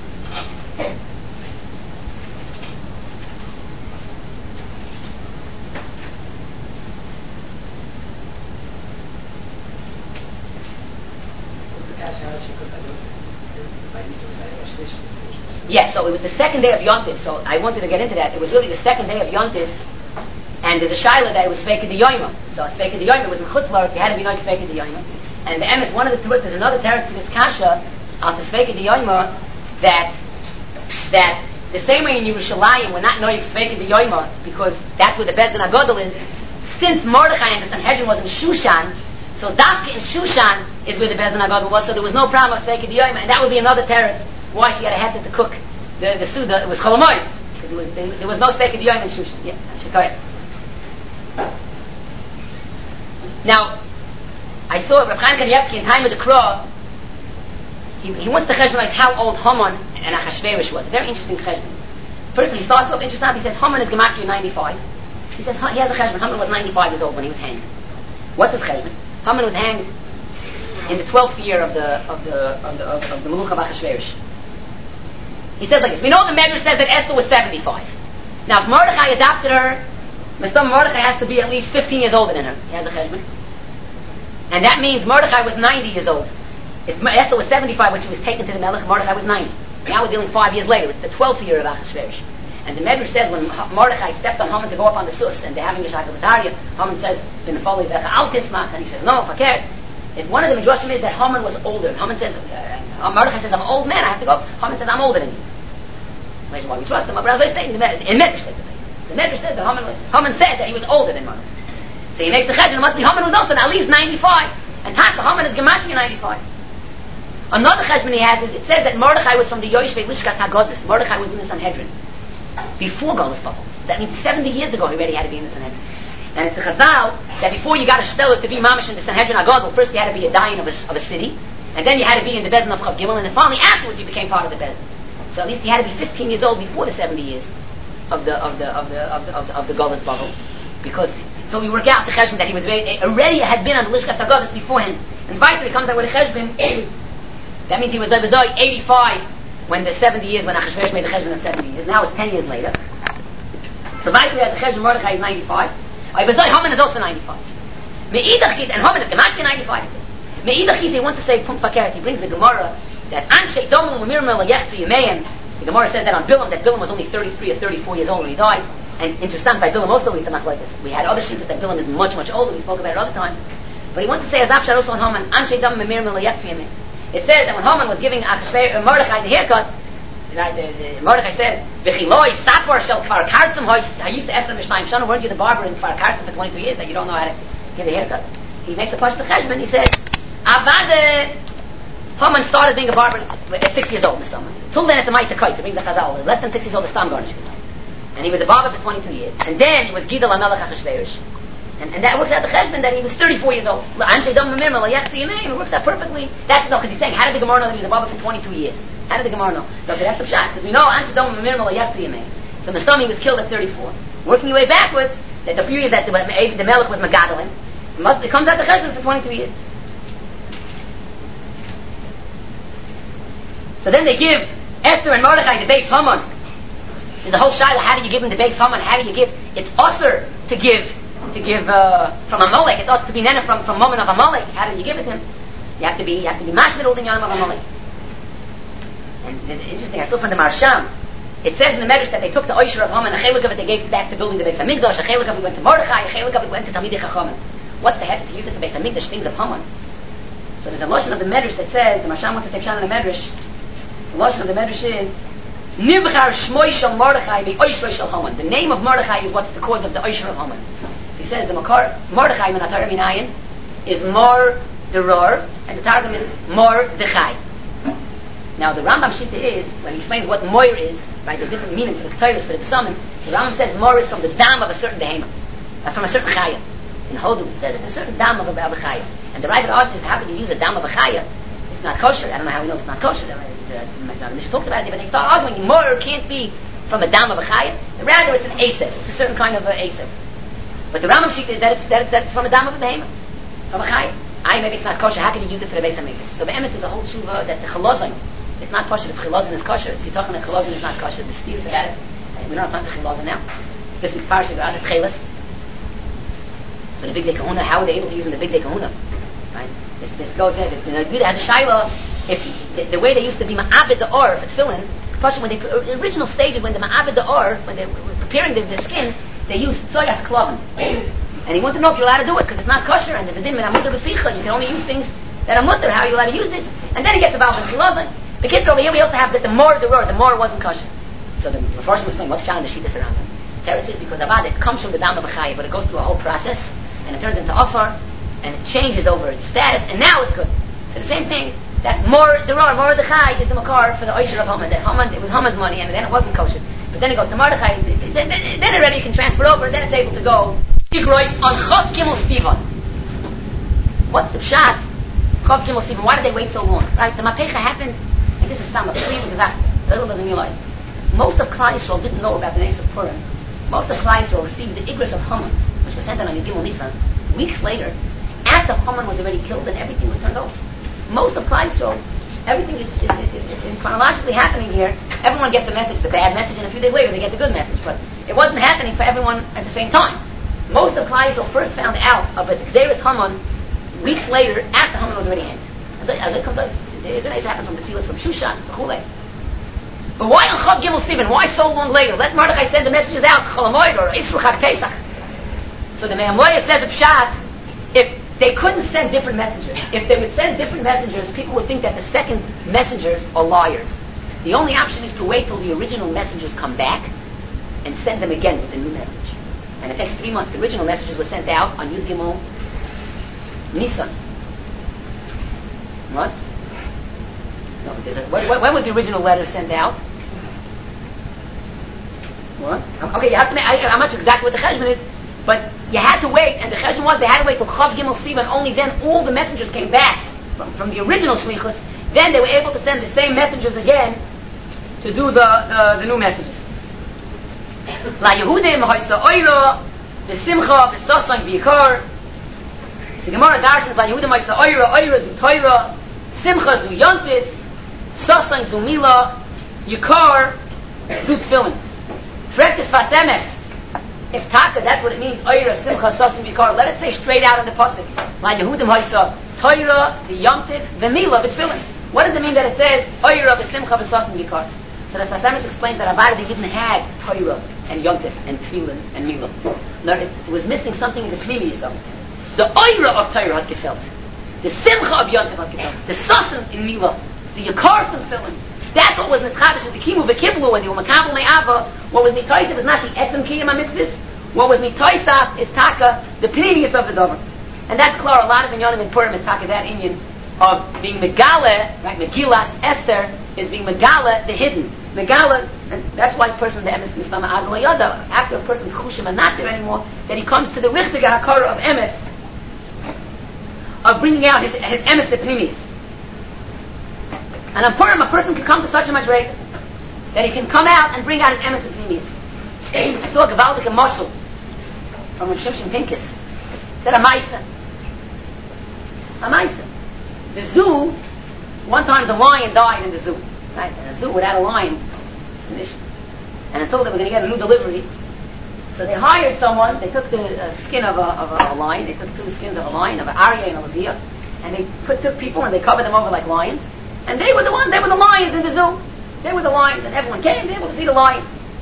Yes, so it was the second day of Yontif, so I wanted to get into that. It was really the second day of Yontif, and there's a shaila that it was Sveika de Yoima. So Sveika de Yoima was in Chutzlar, you had to be like Sveika de Yoima. And the emes, one of the truths, there's another character to this kasha, on the Sveika de Yoima, that the same way in Yerushalayim, we're not knowing Sveika de Yoima, because that's where the Bezdin HaGodol is. Since Mordechai and the Sanhedrin was in Shushan, so Dafka in Shushan is where the Bezdin HaGodol was, so there was no problem of Sveika de Yoima, and that would be another terror. Why she had a head to cook the Suda, it was Cholamoy. There was no Sveika de Yoima in Shushan. Yeah, I should go ahead. Now, I saw Rav Chaim Kanievsky in time of the Krah, he wants to cheshbonize how old Haman and Achashverosh was. A very interesting cheshbon. First, he starts off interesting. He says Haman is Gematria 95. He says he has a cheshbon. Haman was 95 years old when he was hanged. What's his cheshbon? Haman was hanged in the 12th year of the Meluch of Achashverosh. He says like this. We know the Medrash says that Esther was 75. Now, if Mordechai adopted her, Mr. Mordechai has to be at least 15 years older than her. He has a cheshbon. And that means Mordechai was 90 years old. If Esther was 75 when she was taken to the Melech, Mordechai was 90. Now we're dealing 5 years later. It's the 12th year of Achashverosh. And the Medrash says when Mordechai stepped on Haman to go up on the sus and they're having a Shakavatariya, Haman says, and he says, no, fakir. If one of the Midrashim is that Haman was older. Haman says, Mordechai says, I'm an old man, I have to go. Haman says, I'm older than you. That's why we trust him. But as I say, in Medrash, the Medrash said that Haman said that he was older than Mordechai. So he makes the cheshbon, it must be Haman was also at least 95. And Taka, Haman is Gematria 95. Another cheshbon he has is, it says that Mordechai was from the Yoshvei Lishkas HaGozis. Mordechai was in the Sanhedrin. Before Golus Bubble. That means 70 years ago he already had to be in the Sanhedrin. And it's the Chazal that before you got a shtel to be mamish in the Sanhedrin HaGodol, first you had to be a dayan of a city, and then you had to be in the Bezdin of Chav Gimel, and then finally afterwards you became part of the Bezdin. So at least he had to be 15 years old before the 70 years of the Golus Bubble, because so we work out the cheshbon that he was already had been on the Lishkas HaGodol beforehand, and Vayter he comes out with a cheshbon. That means he was 85 when the 70 years when Achashverosh made the cheshbon of 70 years. Now it's 10 years later. So Vayter had the cheshbon Mordechai is 95. Haman is also 95. Me'idach and Haman is Gematria 95. Me'idach he wants to say Pum Fakert. He brings the Gemara that Anshe Domel Umirmel Yechzu Yemeim. The Gemara said that on Bilam, that Bilam was only 33 or 34 years old when he died. And interesting, by Bilam also we talk like this. We had other shittas that Bilam is much, much older. We spoke about it other times. But he wants to say Azab Shad also on Haman, Anshe Domel Umirmel Yechzu Yemeim. It said that when Haman was giving Mordechai the haircut, Mordechai said, "V'chiloi sapor shel kfar kartzim hayis esrem v'shnayim shana." Weren't you the barber in kfar kartzim for 23 years that you don't know how to give a haircut? He makes a push to cheshbon. He said, "Avade." Haman started being a barber at 6 years old. Till then, it's a ma'aser kite. It brings a chazal. Less than 6 years old, a stam garnish. And he was a barber for 22 years. And then it was Gidal Amelech Achashverosh. And that works out the cheshbon that he was 34 years old. It works out perfectly. That's no, because he's saying, how did the Gemara know that he was above it for 22 years? How did the Gemara know? So that's the shot, because we know so Nastami was killed at 34. Working your way backwards, that the few years that the Melech was Megadolin, it comes out the cheshbon for 22 years. So then they give Esther and Mordechai the base Haman. There's a whole shaila, how do you give him the base Haman? How do you give? It's usher to give from Amalek. It's us to be nene from Momen of Amalek. How do you give it to him? You have to be mashmid all the Yom of Amalek. And it's interesting, I saw from the Marsham, it says in the Medrash that they took the Oisher of Haman, a chelik of it they gave it back to building the Beis Hamikdash, a chelik of it went to Mordechai, a chelik of it went to Talmidei Chachamim. What's the head to use it for Beis Hamikdash, things of Haman? So there's a lashon of the Medrash that says, the Marsham wants to say Pshan in the Medrash, the lashon of the Medrash is, Nibchar Shmoy Shel Mordechai be Oishrei Shel Haman. The name of Mordechai is what's the cause of the Oisher of Haman. He says the Makar Mordechai min Atar Minayin is Mor Deror, and the Targum is Mor Dechai. Now the Rambam Shita is, when he explains what Moir is, right, there's different meanings for the Ketores, for the Psalm. The Rambam says Mor is from the dam of a certain behemoth, from a certain Chaya. In Hodu, it says it's a certain dam of a Chaya. And the writer argues, how can you use a dam of a Chaya? It's not kosher. I don't know how he knows it's not kosher. The Mishnah talks about it, but they start arguing, Mor can't be from a dam of a Chaya. Rather, it's an Asef. It's a certain kind of Asef. But the Rambam Shita is that it's from a dam of a behemoth, from a Chaya. Maybe it's not kosher. How can you use it for the Beis Hamikdash? So the emes is a whole tshuva that the chalazin, it's not kosher. The chalazin is kosher. It's talking that chalazin is not kosher. The steers about it. We don't have time for chalazin now. It's this week's parsha about the chelas. But the big day kahuna, how are they able to use in the big day kahuna? Right? This goes ahead. As a shaila, if the way they used to be ma'abed the or for tefillin, when the original stages when the ma'abed the or, when they were preparing the skin, they used soyas klavin. And he wanted to know if you're allowed to do it, because it's not kosher, and there's a din min amutter b'ficha. You can only use things that are mutter. How are you allowed to use this? And then he gets about the chilazin. The kids over here, we also have that the more wasn't kosher. So the Mepharshim was saying, what's Pshan the Shittas around it? Teretz is because Avad, it comes from the dam of a Chaya, but it goes through a whole process, and it turns into offer, and it changes over its status, and now it's good. So the same thing, that's more the Chai is the Makar for the Oisher of Haman. It was Haman's money, and then it wasn't kosher. But then it goes to Mordechai, then already you can transfer over, and then it's able to go Tigrois on Chav Gimel Sivan. What's the pshat? Chav Gimel Sivan. Why did they wait so long? Right? The Mapecha happened, and this is some of the reason exactly. Little doesn't realize. Most of Klal Yisrael didn't know about the Nes of Purim. Most of Klal Yisrael received the Igros of Haman, which was sent out on Yom Nisan, weeks later, after Haman was already killed and everything was turned over. Most of Klal Yisrael, everything is chronologically happening here. Everyone gets the message, the bad message, and a few days later they get the good message. But it wasn't happening for everyone at the same time. Most of Klal Yisrael first found out of a Xeris Haman weeks later after Haman was already hanged. As it comes out, the Nes happened from the Tfilas from Shushan, Chulei. But why on Chav Gimel Sivan? Why so long later? Let Mordechai send the messages out, Cholamoid or Isru Chag Pesach. So the Me'amoya says of Pshat, if they couldn't send different messengers, if they would send different messengers, people would think that the second messengers are liars. The only option is to wait till the original messengers come back and send them again with a new message. And it takes 3 months. The original messages were sent out on Yud Gimel Nisan. What? No, when was the original letter sent out? What? Okay, you have to I'm not sure exactly what the cheshbon is, but you had to wait, and the cheshbon was they had to wait till Chav Gimel Sivan, and only then all the messengers came back from the original shlichus. Then they were able to send the same messengers again to do the new messages. La Yehudim ha'isa oira v'simcha v'sasang v'yikar. The Gemara darshans La Yehudim ha'isa oira zu toira, simcha zu yontif, sasang zu mila, yikar zu tefillin. Frektis vasemes. If taka, that's what it means. Oira, simcha, sasang v'yikar. Let it say straight out in the pasuk. La Yehudim ha'isa toira v'yontif v'mila v'tefillin. What does it mean that it says oira v'simcha v'sasang v'yikar? So the Sasemis explains that Avad they didn't have Torah and Yontif and Tefillin and Milah. No, it was missing something in the Pnimius of it. The Oira of Torah had gefelt. The Simcha of Yontif had gefelt. The Sasan in Milah. The Yakar from Tefillin. That's what was Nischadish in the Kimu V'Kiblu when they were Makabel Me'ava. What was Nitoisa is not the Etzem Kiyam HaMitzvahs. What was Nitoisa is Taka, the Pnimius of the Dover. And that's clear. A lot of Inyanim in Purim is Taka that Inyan of being Megala, right? Megillas Esther is being Megala, the hidden. Megala, and that's why the person the emes Mistama Agla Yada. How after a person's chushim are not there anymore, that he comes to the richtige hakara of emes, of bringing out his emes pnimis. And on Purim, a person can come to such a madrega that he can come out and bring out his emes pnimis. I saw a gewaldige moshel from Shimshon Pincus. He said a maisa. The zoo, one time the lion died in the zoo. Right? And a zoo without a lion is finished. And until they were going to get a new delivery, so they hired someone. They took the skin of a lion. They took 2 skins of a lion, of an aryeh and a levia, and they took people and they covered them over like lions. And they were the lions in the zoo. They were the lions, and everyone came to be able to see the lions.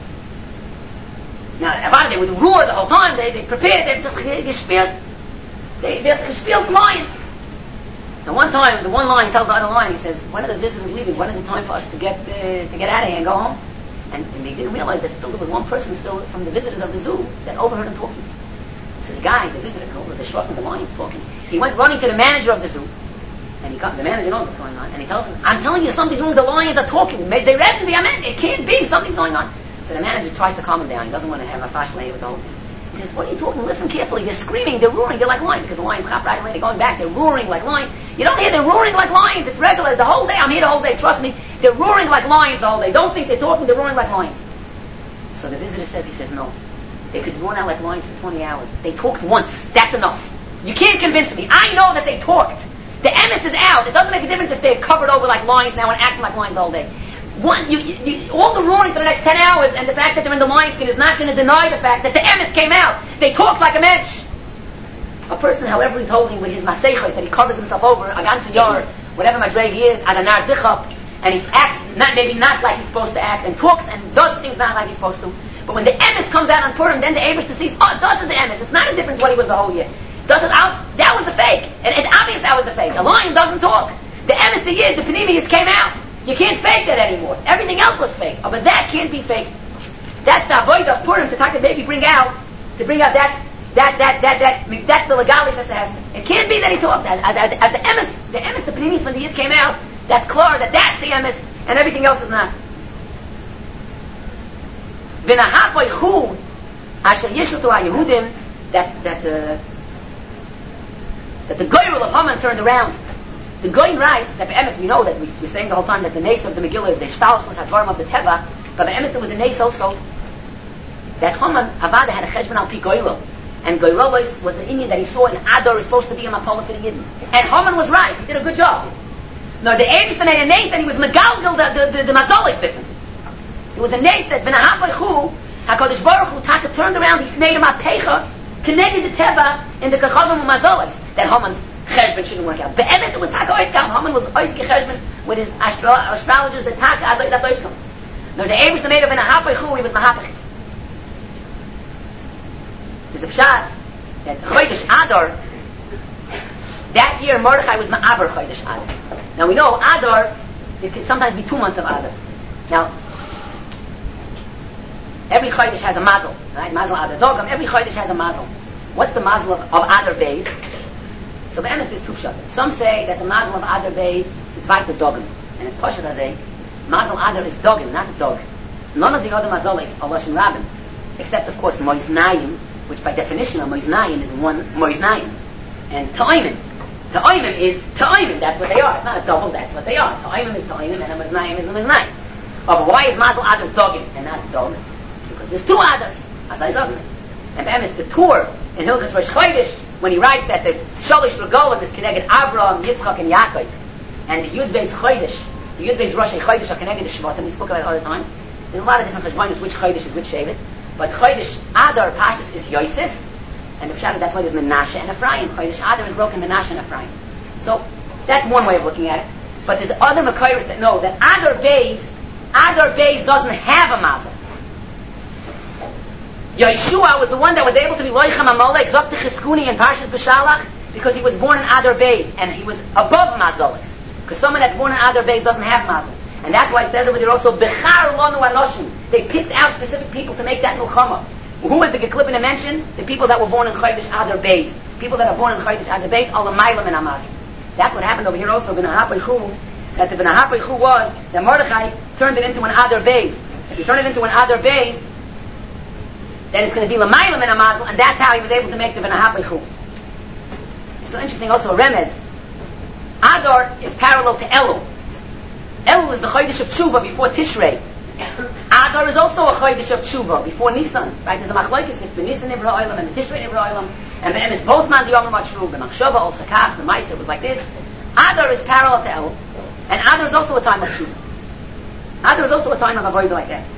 Now, about it, they would roar the whole time. They prepared. They gespielt. They gespielt lions. And one time, the one lion tells the other lion, he says, "When are the visitors leaving? When is it time for us to get out of here and go home?" And they didn't realize that still there was one person still from the visitors of the zoo that overheard him talking. So the visitor, the shrugged the lions talking. He went running to the manager of the zoo, and the manager knows what's going on, and he tells him, "I'm telling you, something's wrong. The lions are talking. They read me. It can't be. Something's going on." So the manager tries to calm him down. He doesn't want to have a fashionable with the whole thing. He says, "What are you talking? Listen carefully. They're screaming. They're roaring. They're like lions because the lions hop right away. They're going back. They're roaring like lions. You don't hear they're roaring like lions. It's regular. The whole day. I'm here the whole day. Trust me. They're roaring like lions the whole day. Don't think they're talking. They're roaring like lions." So the visitor says, "No. They could roar out like lions for 20 hours. They talked once. That's enough. You can't convince me. I know that they talked. The emes is out. It doesn't make a difference if they're covered over like lions now and acting like lions all day. All the roaring for the next 10 hours and the fact that they're in the lion skin is not going to deny the fact that the emes came out. They talked like a mensch." A person, however, is holding with his maseichos that he covers himself over, a ganze yar, whatever madreg he is, as a nar zichap, and he acts maybe not like he's supposed to act, and talks and does things not like he's supposed to. But when the emes comes out on Purim, then the Eibishter sees, this is the emes. It's not a difference what he was the whole year. That was the fake. And it's obvious that was the fake. A lion doesn't talk. The emes the panemius came out. You can't fake that anymore. Everything else was fake. But that can't be fake. That's the avodah of Purim to take baby bring out that's the legalis has. It can't be that he talked. As the emes, the panemius when the yid came out, that's clear that that's the emes and everything else is not. V'nahafoi chu asher yishlutu ha-Yehudim that the goyrel of Haman turned around. The Goyin writes that Be'emes, we know that we're saying the whole time that the nace of the Megillah is the shtalus was hadvarim of the Teva, but Be'emes there was a nace also that Haman Havada had a cheshbon al pi goyrel, and goyrelos was an Indian that he saw in Adar is supposed to be a mapola for the Yidden. And Haman was right; he did a good job. No, the Eibishter made a nace and he was megalgal the mazol is different. It was a nace that v'nahafoi chu HaKadosh Baruch Hu Taka turned around. He made him a pecha connected the Teva in the kachavim u'mazolos that Haman's cheshbon shouldn't work out. But Emes, it was Taka Oiskam. Haman was Oiski cheshbon with his astrologers that Taka Azoy that Oiskam. No, the Eibishter made him in a hapay he was mahapach. There's a pshat that Chodesh Adar, that year Mordechai was ma'aber Chodesh Adar. Now we know Adar, it can sometimes be 2 months of Adar. Now, every Chodesh has a mazel, right? Mazel Adar Dogam, every Chodesh has a mazel. What's the mazel of Adar Beis? So the Emes is two pshat. Some say that the mazel of Adar Beis is Vaita Dogam. And it's Poshet Hazeh, mazel Adar is Dogam, not a dog. None of the other mazoles are Lashon Rabin, except of course Moiznayim, which by definition of Moiznayim is one Moiznayim. And Ta'ayim. Ta'ayim is Ta'ayim, that's what they are. It's not a double, that's what they are. Ta'ayim is Ta'ayim and a Moiznayim is a Moiznayim. Oh, but why is mazel Adar Dogam and not dog? Because there's two Adars, as I love it. And Emes, the Tur in Hilchas Rosh Chodesh, when he writes that the Shalish Regolim is connected Avraham, Yitzchak, and Yaakov, and the Yud Beis Chodesh, the Yud Beis Rosh Chodesh are connected to Shvatim. We spoke about it other times. There's a lot of different cheshbonos which Chodesh is which Shevet, but Chodesh Adar Pashtus is Yosef, and the Pshat is that's why there's Menashe and Ephraim. Chodesh Adar is broken Menashe and Ephraim. So that's one way of looking at it. But there's other Makairos that know that Adar Beis doesn't have a mazel. Yeshua was the one that was able to be Loichem Amalek, Zok Cheskuni and Parshas B'Shalach, because he was born in Adar Beis, and he was above Mazolis. Because someone that's born in Adar Beis doesn't have Mazel. And that's why it says over there also, Bechar Lonu Anoshim. They picked out specific people to make that Milchama. Who was the Geklipin to mention? The people that were born in Chodesh Adar Beis. People that are born in Chodesh Adar Beis, all the Mailam and Amazim. That's what happened over here also, V'nahapay Chu, that the V'nahapay Chu was that Mordechai turned it into an Adar Beis. If you turn it into an Adar Beis, then it's going to be Lamaylam in a mazel, and that's how he was able to make the V'nahapechu. It's so interesting also, a remez. Adar is parallel to Elul. Elul is the Chodesh of Tshuva before Tishrei. Adar is also a Chodesh of Tshuva before Nisan. Right? There's a machlokes if the Nisan Nivra Olam and the Tishrei Nivra Olam, and the is both Man Diyom Machshru, the Machshava, Al Sakach, the Ma'aser was like this. Adar is parallel to Elul, and Adar is also a time of Tshuva. Adar is also a time of avodah like that.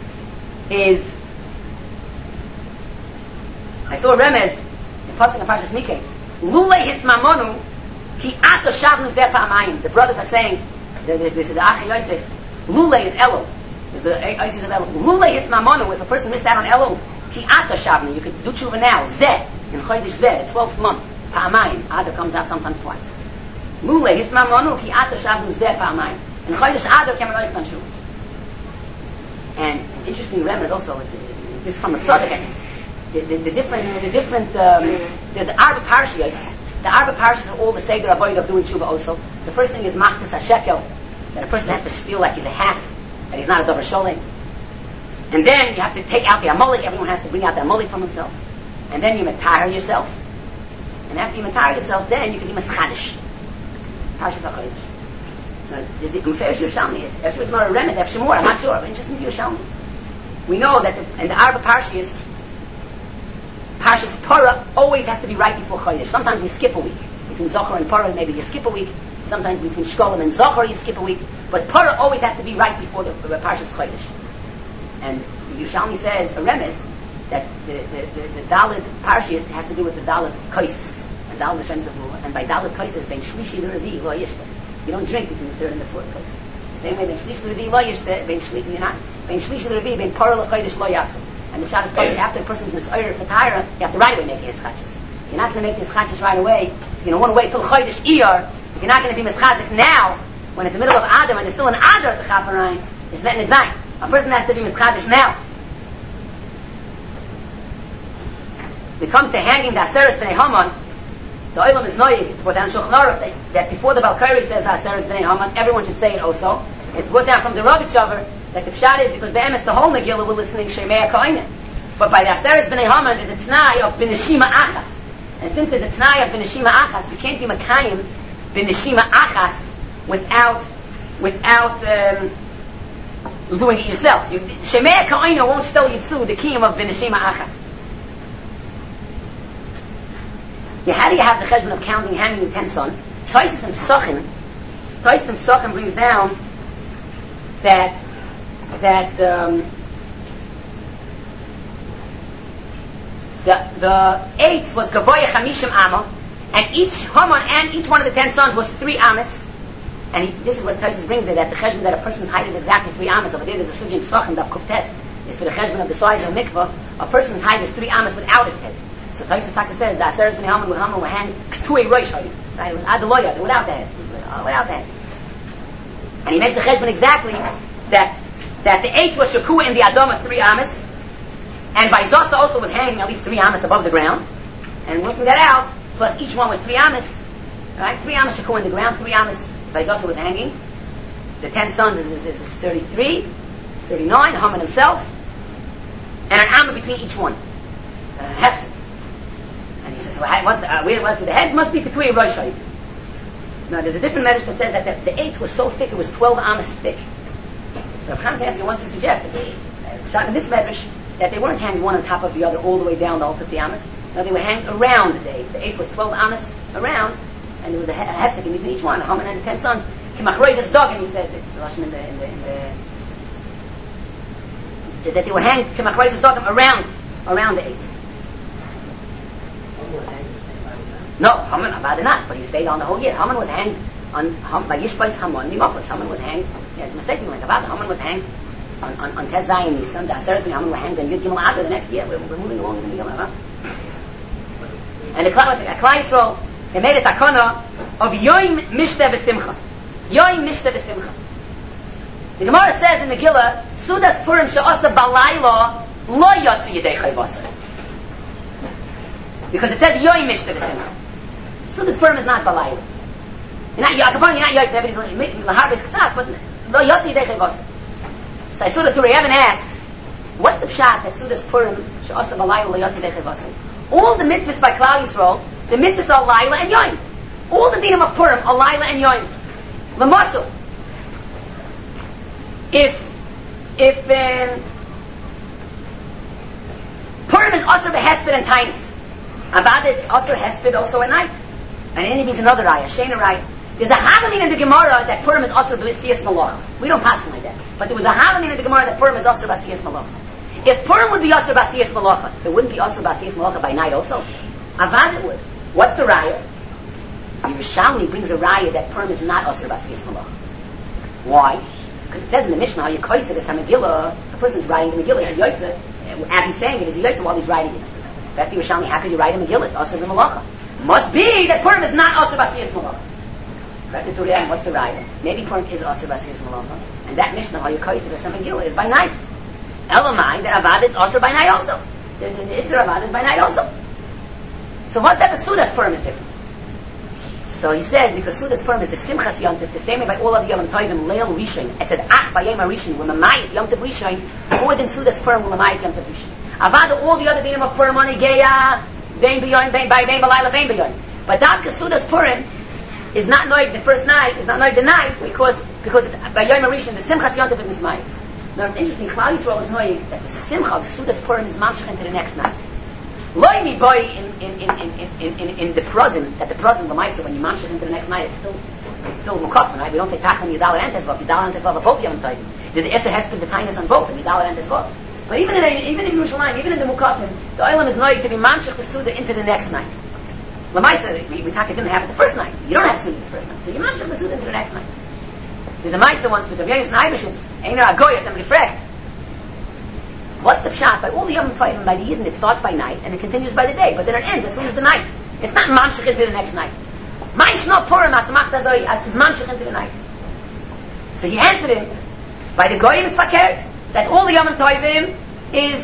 I saw a remez in Pasuk of Parshas Miketz. Lulei hismamonu ki ato shavnu zeh pa'amayim. The brothers are saying, this is the Achi Yosef. Lulei is Elul. Is the Isis of Elul. Lulei hismamonu. If a person missed out on Elul, ki ato shavnu. You could do tshuva now. Zeh in Chodesh Zeh, the 12th month. Pa'amayim. Adar comes out sometimes twice. Lulei hismamonu ki ato shavnu zeh pa'amayim. In Chodesh Adar came an oif tshuva. And an interesting remez also. This is from the Tzaddik. The Arba Parshiyos. The Arba Parshiyos are all the Seder Avoid of doing tshuva also. The first thing is Machzis HaShekel, that a person has to feel like he's a half, that he's not a Dover Sholem. And then you have to take out the Amolik. Everyone has to bring out the Amolik from himself. And then you matire yourself. And after you matire yourself, then you can be Maschadish. Parshiyos HaChodesh. Is it Muferish Yerushalmi? If it's not a remez, if Shemur, I'm not sure, but interesting to Yerushalmi. We know that in the Arba Parshiyos, Parshas Torah always has to be right before Chodesh. Sometimes we skip a week. Between Zohar and Parah, maybe you skip a week. Sometimes between Shkolim and Zohar, you skip a week. But Parah always has to be right before the Parshas Chodesh. And Yerushalmi says, a remez, that the Dalet Parshiyos has to do with the Dalet Koises. And Dalet Hashem Zavur. And by Dalet Koises, Ben Shlishi L'Revi Lo Yishta. You don't drink between the third and the fourth place. The same way, Ben Shlishi L'Revi Lo Yishta, Ben Shlishi L'Revi, Ben Parah L'Chodesh Lo Yatsu. And the Pshat is called after a person's Nis'ayr for Tyra, you have to right away make his chachas. You're not going to make his chachas right away. You don't want to wait till Chodesh Iyar. If you're not going to be mischazik now, when it's the middle of Adam and there's still an Adar at the Chaparayim, it's letting it zayin. A person has to be mischazik now. We come to hanging the Aseres B'nai Haman. The Olam is noyig. It's brought down in Shulchan Aruch that before the Balkairi says the Aseres B'nai Haman, everyone should say it also. It's brought down from the Rogatchover that the Pshat is because the Emes, the whole Megillah, we're listening Shemei HaKoinen. But by the Aseres B'nai Haman, there's a T'nai of B'neshima Achas. And since there's a T'nai of B'neshima Achas, you can't be Makayim B'neshima Achas without doing it yourself. Shemei HaKoinen won't still Yitzu the kiyum of B'neshima Achas. How do you have the cheshbon of counting how many 10 sons? Tosis and Pesachim brings down that the eighth was Gavoya Chamishim Amma, and each Haman and each one of the 10 sons was 3 Amas. And this is what Tosis brings there, that the cheshbon that a person's height is exactly 3 Amas. Over there, there's a sugya in Pesachim that Kuftes is for the cheshbon of the size of mikvah. A person's height is 3 Amas without his head. So Tosis Taka says the Aseres B'nai Haman will hang to a Rosh Hayim. Right? It was Adaloya, without the head. Without the head. And he makes the cheshbon exactly that the 8th was Shakua in the Adama 3 Amas, and by Zosa also was hanging at least 3 Amas above the ground. And working that out, plus each one was 3 Amas, right? 3 Amas Shakua in the ground, 3 Amas by Zosa was hanging. The 10 sons is 33, it's 39, Haman himself, and an Amma between each one. Hefset. And he says, so what's with the heads? Must be Ketui Rosh Hayim. Now there's a different medrash that says that the 8th was so thick, it was 12 Amas thick. So Khan wants to suggest that in this medrash, that they weren't hanging one on top of the other all the way down the whole 50 Amas. No, they were hanging around the 8th. The 8th was 12 Amas around, and there was a hefsek in between each one. Haman and the 10 sons. Kimachroiz's dog, and he says that they were hanged Kimachroiz's dog around the 8th. No, Haman about not, but he stayed on the whole year. Haman was hanged by Yishbais Haman Mimopos. Haman was hanged. Yeah, it's mistaken like about Haman was hanged on Tez Zayin Nisan. The Aseres B'nai Haman were hanged on Yud Gimel Adar the next year. We're moving along in the Gimel. And the Klal Yisrael, they made a takana of Yoim Mishteh B'Simcha. Yoim Mishteh B'Simcha. The Gemara says in the Megillah, Sudas Purim She'asa Balayla Lo Yotzi Yedei Chayvasa. Because it says Yoim Mishteh B'Simcha. Sudas Purim is not Balayla. You're not Yotzi, everybody's Laharbis K'tzas, but Lo Yotzi Yedei Chayvasa. So I saw the Turei Even asks, What's the pshat that Sudas Purim she'asa b'layla le'yasa dechevasa? All the mitzvahs by Klal Yisrael, the mitzvahs are Laila and Yoim. All the dinim of Purim are Laila and Yoim. L'masul. If Purim is also behesped and tainis, Avada it's also hesped also at night. And any means another raya, Shena raya. There's a halamin in the Gemara that Purim is also b'siyas malacha. We don't pass it like that. But there was a halamin in the Gemara that Purim is also b'siyas malacha. If Purim would be also b'siyas malacha, it wouldn't be also b'siyas malacha by night also. Avad it would. What's the raya? Yerushalmi brings a raya that Purim is not also b'siyas malacha. Why? Because it says in the Mishnah, you koised this Megillah, a person's writing the Megillah, he's a yotze, as he's saying it, he's a yotze while he's writing it. In fact, Yerushalmi, how could you write a Megillah? It's also the malacha. Must be that Purim is not also b'siyas malacha. What's the raya? Maybe Purim is also b'siyas malacha, and that Mishnah, how you koised this Megillah, is by night. Elamai, that Avad is also by night also. The Isra Avad is by night also. So what's that? The Sudas Purim is different. So he says, because Sudas Purim is the Simchas Yontif, the same way by all of the Yom Tovim, Leil Rishon. It says, Ach Bayem Rishon, when Mamayit Yom Tov Rishon, more than Sudas Purim, when Mamayit Yom Tov Rishon. Avad, all the other dinim of Purim on Igeya, Bein B'yoyin, Bein B'layla, Bein B'yoyin. But that Sudas Purim is not noig the first night, is not noig the night, because it's by Yom Rishon, the Simchas Yontif is Nismayit. Now it's interesting, Klal Yisrael is noig that the Simcha of Sudas Purim is mamshech into the next night. Loimi boy in the prison, that the prison l'maisa when you mamshech into the next night, it's still mukafan, right? We don't say tachlim yidal and tesvav. Yidal and tesvav are both yom tovim. There's the eser hesped the kindness on both, and yidal and tesvav. But even in Yerushalayim, even in the mukafan, the oilam is noig to be mamshech the suda into the next night. L'maisa, we didn't have it the first night. You don't have suda the first night, so you mamshech the suda into the next night. There's a maisa once with the Yonis and Eibeshitz, Einer Agoyat and refrect. What's the pshat? By all the Yom Tovim, by the Yidden, it starts by night and it continues by the day, but then it ends as soon as the night. It's not mamshech into the next night. Maish no Purim as machtazoi as his mamshech into the night. So he answered him by the Goyim is fakert that all the Yom Tovim is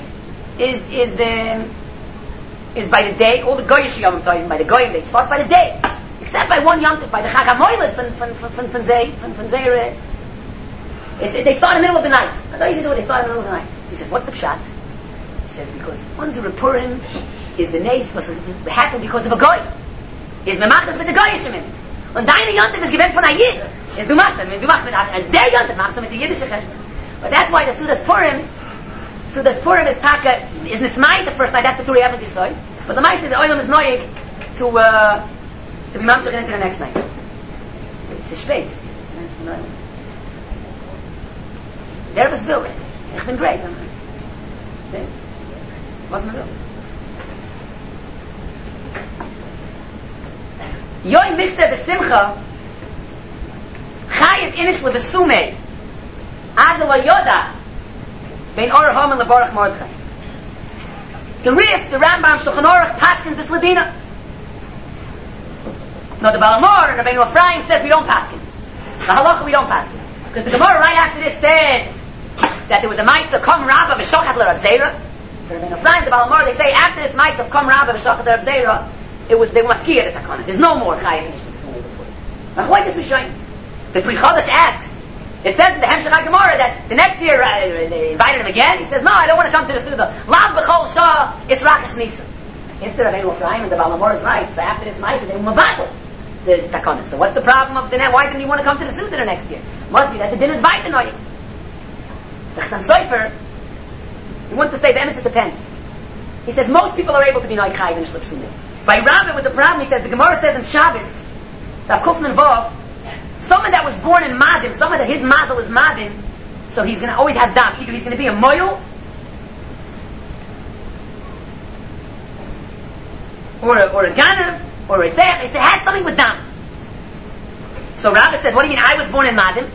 by the day. All the Goyish Yom Tovim by the Goyim, it starts by the day, except by one Yom Tov, by the Chag HaMoiled from Zeir. They start in the middle of the night. That's how you do it. They start in the middle of the night. So he says, what's the pshat? He says, because Unzur Purim is the nace was happened because of a goy. Is memachas with the goy shemim. Und deine Yontif is given von a Yid. Is du machst mit der Yontif machst du mit der Yiddische Chesed. But that's why the Sudas Purim is taka is nismai the first night. That's the Turei Evans you saw. But the Ma'aseh the oilam is noyig to be mamshech into the next night. It's a shveit. There was Bill. Ich bin great. Wasn't it? Yoy Mishta B'Simcha Chayiv Inish L'Vesumei Ad Lo Yoda Bein Orach Haman L'Barach Mordechai. The Rif, the Rambam, Shulchan Aruch, paskins this Ladina. No, the Balamor and the Rabbeinu Ephraim says we don't paskin. The Halacha we don't paskin. Because the Gemara right after this says that there was a Maisa Kom Rabba V'Shochat L'Rav Zera. So Rabbeinu Ephraim, the Balamor, they say after this Maisa of Kom Rabba V'Shochat L'Rav Zera, they were mafkir at the Takana. There's no more Chayiv Inish L'Vesumei before. Now why does we show? The Pri Chodesh asks, it says in the Hemshech HaGemara that the next year they invited him again. He says, no, I don't want to come to the Suda. Lav B'chol Shah, it's Rakesh Nisa. If the Rabbeinu Ephraim and the Balamor is right, so after this Maisa, they were Mavakel the Takana. So what's the problem of the net? Why didn't you want to come to the Suda the next year? Must be that the din is Vaita Noyim. The Chassam Sofer, he wants to say, the emes, it depends. He says, most people are able to be Noy Chayiv Inish L'Vesumei. By Rav, it was a problem. He says, the Gemara says in Shabbos, that Kufman Vav, someone that was born in Madim, someone that his mazel is Madim, so he's going to always have dam. Either he's going to be a moil, or a ganav, or a tzeh. It has something with dam. So Rabbah said, what do you mean I was born in Madim?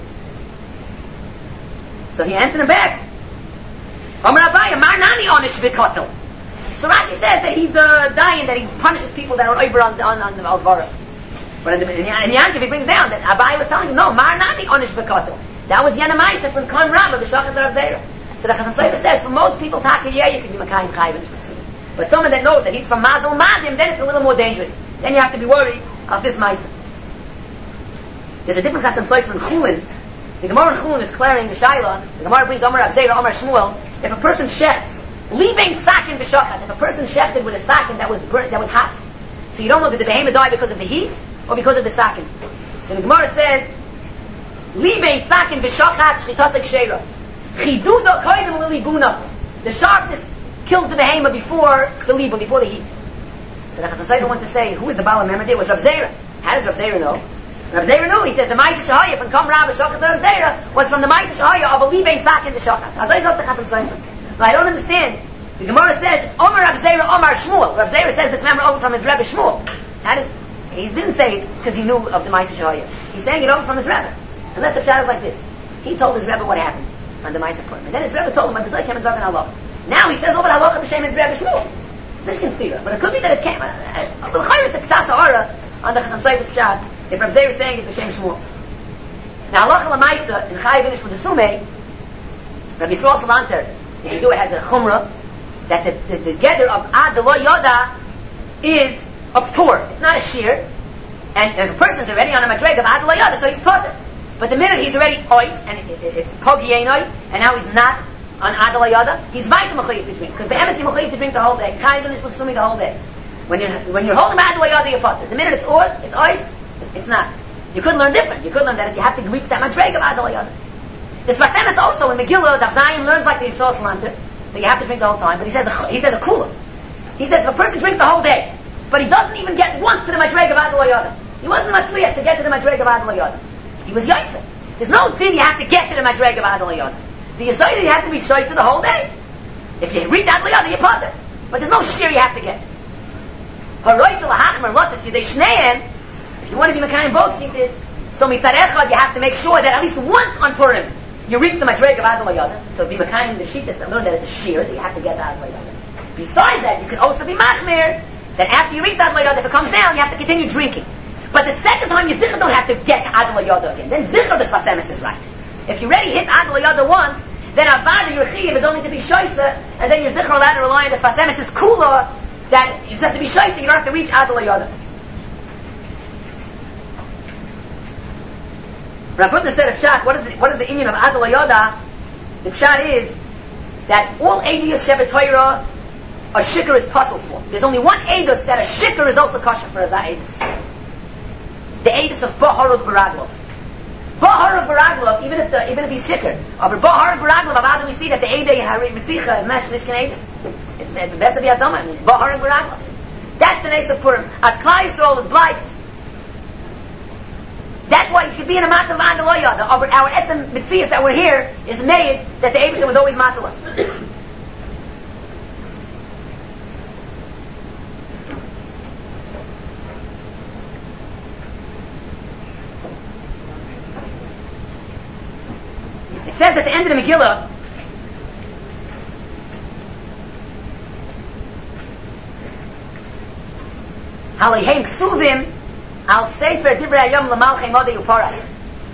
So he answered him back, Amar Abaye, Mar Nani Onish V'Kotel. So Rashi says that he's dying, that he punishes people that are over on the Alvara. But in Yankiv he brings down that Abaye was telling him, no, Mar Nani Onish V'Kotel. That was Yanamaisa from Kon Rabba B'Shachat Rav Zera. So the Chassam Sofer says, for most people, Taka, yeah, you can be Makayim Chayiv Inish L'Vesumei. But someone that knows that he's from Mazel Madim, then it's a little more dangerous. Then you have to be worried of this Maisa. There's a different Chassam Sofer in Chulin The Gemara in Chulun is clearing the Shaila. The Gemara brings Omar Abzeira, Omar Shmuel. If a person shechts, leaving sakin b'shachat, if a person shechted with a sakin that was burnt, that was hot, so you don't know did the behemoth die because of the heat or because of the sakin. So the Gemara says, leaving sakin b'shachat shchitas ekshera. Chiduda koydem l'libuna. The sharpness kills the behemoth before the libun, before the heat. So the Chasam Sofer wants to say, who is the Baal HaMemed? It was Rav Zera. How does Rav Zera know? Rav Zera knew. He says the Ma'aseh Shahaya from Kam Rav Shachat Rav Zera was from the Ma'aseh Shahaya of a leaving sakin b'shachat. As I said the Chasam Sofer. But I don't understand. The Gemara says it's Omar Rav Zera, Omar Shmuel. Rav Zera says this member over from his Rebbe Shmuel. He didn't say it because he knew of the Ma'aseh Shahaya. He's saying it over from his Rebbe. Unless the pshat is like this. He told his Rebbe what happened on the Ma'aseh Purim. And then his Rebbe told him, "Because I came and Zagan Allah." Now he says, "Oh, but halacha b'shem his Rebbe Shmuel." This can steer. But it could be that it came. It's a ksasa ora on the Chasam Sofer's pshat. If Rav Zera is saying it b'shem Shmuel. Now halacha l'maisa in Chai Vinish with the Sumei, Rabbi Yisrael Salanter, if you do it, has a chumrah that the gather of ad lo yoda is a p'tur. It's not a shear. And if a person's already on a madreg of ad lo yoda, so he's potter. But the minute he's already ois, and it's pogi einoi, and now he's not on ad lo yoda, he's vayta mechayiv to drink. Because the emes is mechayiv to drink the whole day. Chai Vinish with Sumei the whole day. When you're holding ad lo yoda, you're potter. The minute it's ois, it's not. You could learn different. You could learn that you have to reach that madreg of ad lo yoda. The Sfas Emes also in Megillah, Daf Zayin learns like the Yisrael Salanter, that you have to drink the whole time, but he says a kula. He says if a person drinks the whole day, but he doesn't even get once to the madreg of ad lo yoda. He wasn't matzliach to get to the madreg of ad lo yoda. He was yaitzer. There's no thing you have to get to the madreg of ad lo yoda. The yisayid you have to be shoyser the whole day. If you reach ad lo yoda, you potter. But there's no shir you have to get. If you want to be Mekayim both, see this. So mitzad echad, you have to make sure that at least once on Purim, you reach the madreg of ad lo yoda. So be Mekayim the shittas that learn that it's a shir that you have to get ad lo yoda. Besides that, you can also be machmir that after you reach ad lo yoda, if it comes down, you have to continue drinking. But the second time, you zichar don't have to get ad lo yoda again. Then zichar the Sfas Emes is right. If you already hit ad lo yoda once, then avada your chiyuv is only to be shoysa, and then your zichar allowed to rely on the Sfas Emes is cooler that you just have to be shoysa. You don't have to reach ad lo yoda. Rav Hutner said of Pshat, what is the inyan of ad lo yoda? The Pshat is that all Eidus Shevet Torah a shikr is puzzle for. There's only one Eidus that a shikr is also kosher for as a Eidus. The Eidus of Baharuk Baraglov. Baharuk Baraglov, even if he's shikr, over Baharuk Baraglov, how do we see that the Eidei Haritzicha is Mesh Nishkan Eidus? It's the best of Yazama, I mean, Baharuk Baraglov. That's the Nes of Purim. As Klal Yisrael is blind. That's why you could be in a matzah of ad lo yoda. Our etzem mitzias that we're here is made that the Eibusha was always matzahless. It says at the end of the Megillah, Halayhem ksuvim al sefer divrei hayom l'malchei modei uparas.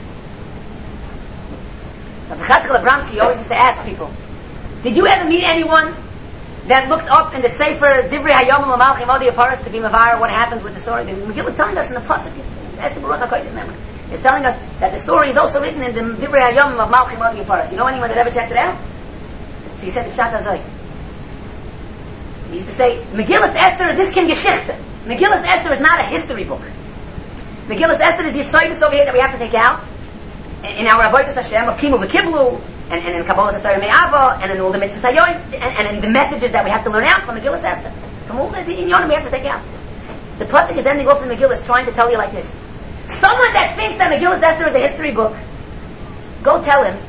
Rabbi Chatzkel Abramsky always used to ask people, did you ever meet anyone that looked up in the sefer divrei hayom l'malchei modei uparas to be mavar what happened with the story? The Megillah is telling us in the pasuk, Esther Baruch HaKodesh memory. It's telling us that the story is also written in the Divrei Hayom of Malchim Adi Paras. You know anyone that ever checked it out? So he said the Pshat Hazoi. He used to say, Megillas Esther is Nishkin Geschichte. Megillas Esther is not a history book. Megillas Esther is Yisoidus over here that we have to take out in our Avodas Hashem of Kimu V'Kiblu and in Kabbalah Satorah Me'ava and in all the Mitzvahs Hayoim and in the messages that we have to learn out from Megillas Esther. From all the Inyonim we have to take out. The pasuk is ending off in Megillah. It's trying to tell you like this. Someone that thinks that Megillas Esther is a history book, go tell him,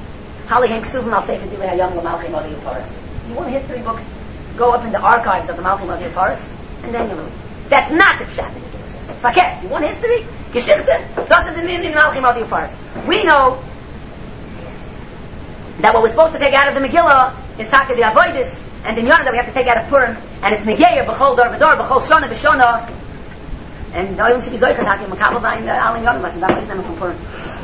you want history books? Go up in the archives of the Malchim Adi Paras, and then you learn. That's not the Pshat in Megillas Esther. Faket, you want history? Geschichte? Das is in Malchim Adi Paras. We know that what we're supposed to take out of the Megillah is Taka the Avoidis, and the Yonah that we have to take out of Purim, and it's Negeya, B'chol Dor V'dor, B'chol Shona B'shona, and no one should be zoicher talking makabel dain alin yonim was that was them from Purim.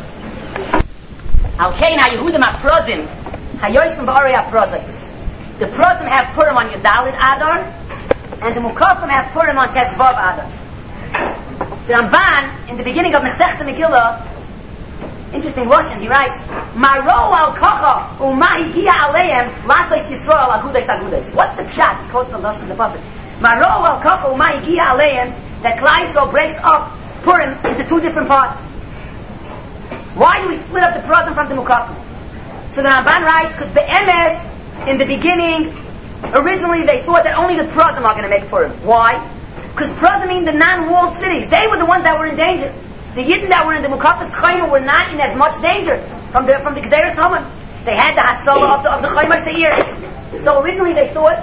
Al kein ha Yehudim ha-prozim ha-yoshim ba'orei ha-prozos. The prozim have Purim on Yudalid Adar, and the Mukafim have Purim on Tesvav Adar. The Ramban, in the beginning of Masechta Megillah, Interesting Russian, he writes, Maro al kocha umahigia aleim lasos Yisrael agudes agudes. What's the pshat? He quotes the Lashon of the Pasuk. Maro al kocha umahigia aleim, that Klal Yisrael breaks up Purim into two different parts. Why do we split up the Purim from the Mukafim? So the Ramban writes, because be'emes, in the beginning, originally they thought that only the Purim are going to make Purim. Why? Because Purim mean the non-walled cities. They were the ones that were in danger. The Yidden that were in the Mukafis Chayma were not in as much danger from the Gzeres Haman. They had the Hatzalah of the Chayma Seir. So originally they thought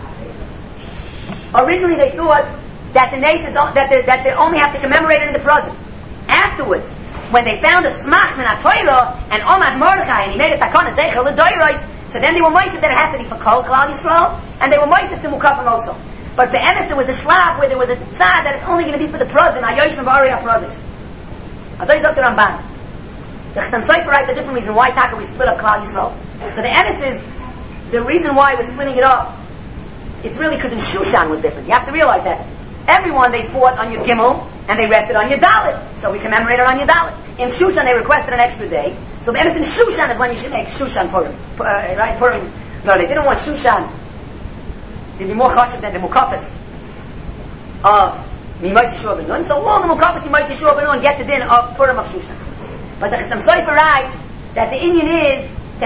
that the nations that they only have to commemorate it in the present. Afterwards, when they found a Smach Min HaTorah and Omad Mordechai and he made a Takana Zeichel L'Doyros, so then they were moised that it had to be for Kol Klal Yisrael, and they were moised to Mukafim also. But for Emes there was a shlab where there was a tzad that it's only going to be for the present. Ayoshim B'Ari HaProzis. Azay Zok the Ramban. The Chassam Sofer writes a different reason why Taka we split up Klal Yisrael. So the Emes is the reason why we're splitting it up. It's really because in Shushan was different. You have to realize that. Everyone they fought on Yud Gimel and they rested on Yud Dalet. So we commemorated on Yud Dalet. In Shushan they requested an extra day. So the Emes in Shushan is when you should make Shushan Purim. Right? Purim. No, they didn't want Shushan to be more chashiv than the Mukafis of Mimais Yeshua Ben Nun. So all the Mukafis Mimais Yeshua Ben Nun get the din of Purim of Shushan. But the Chassam Sofer writes that the Inyan is to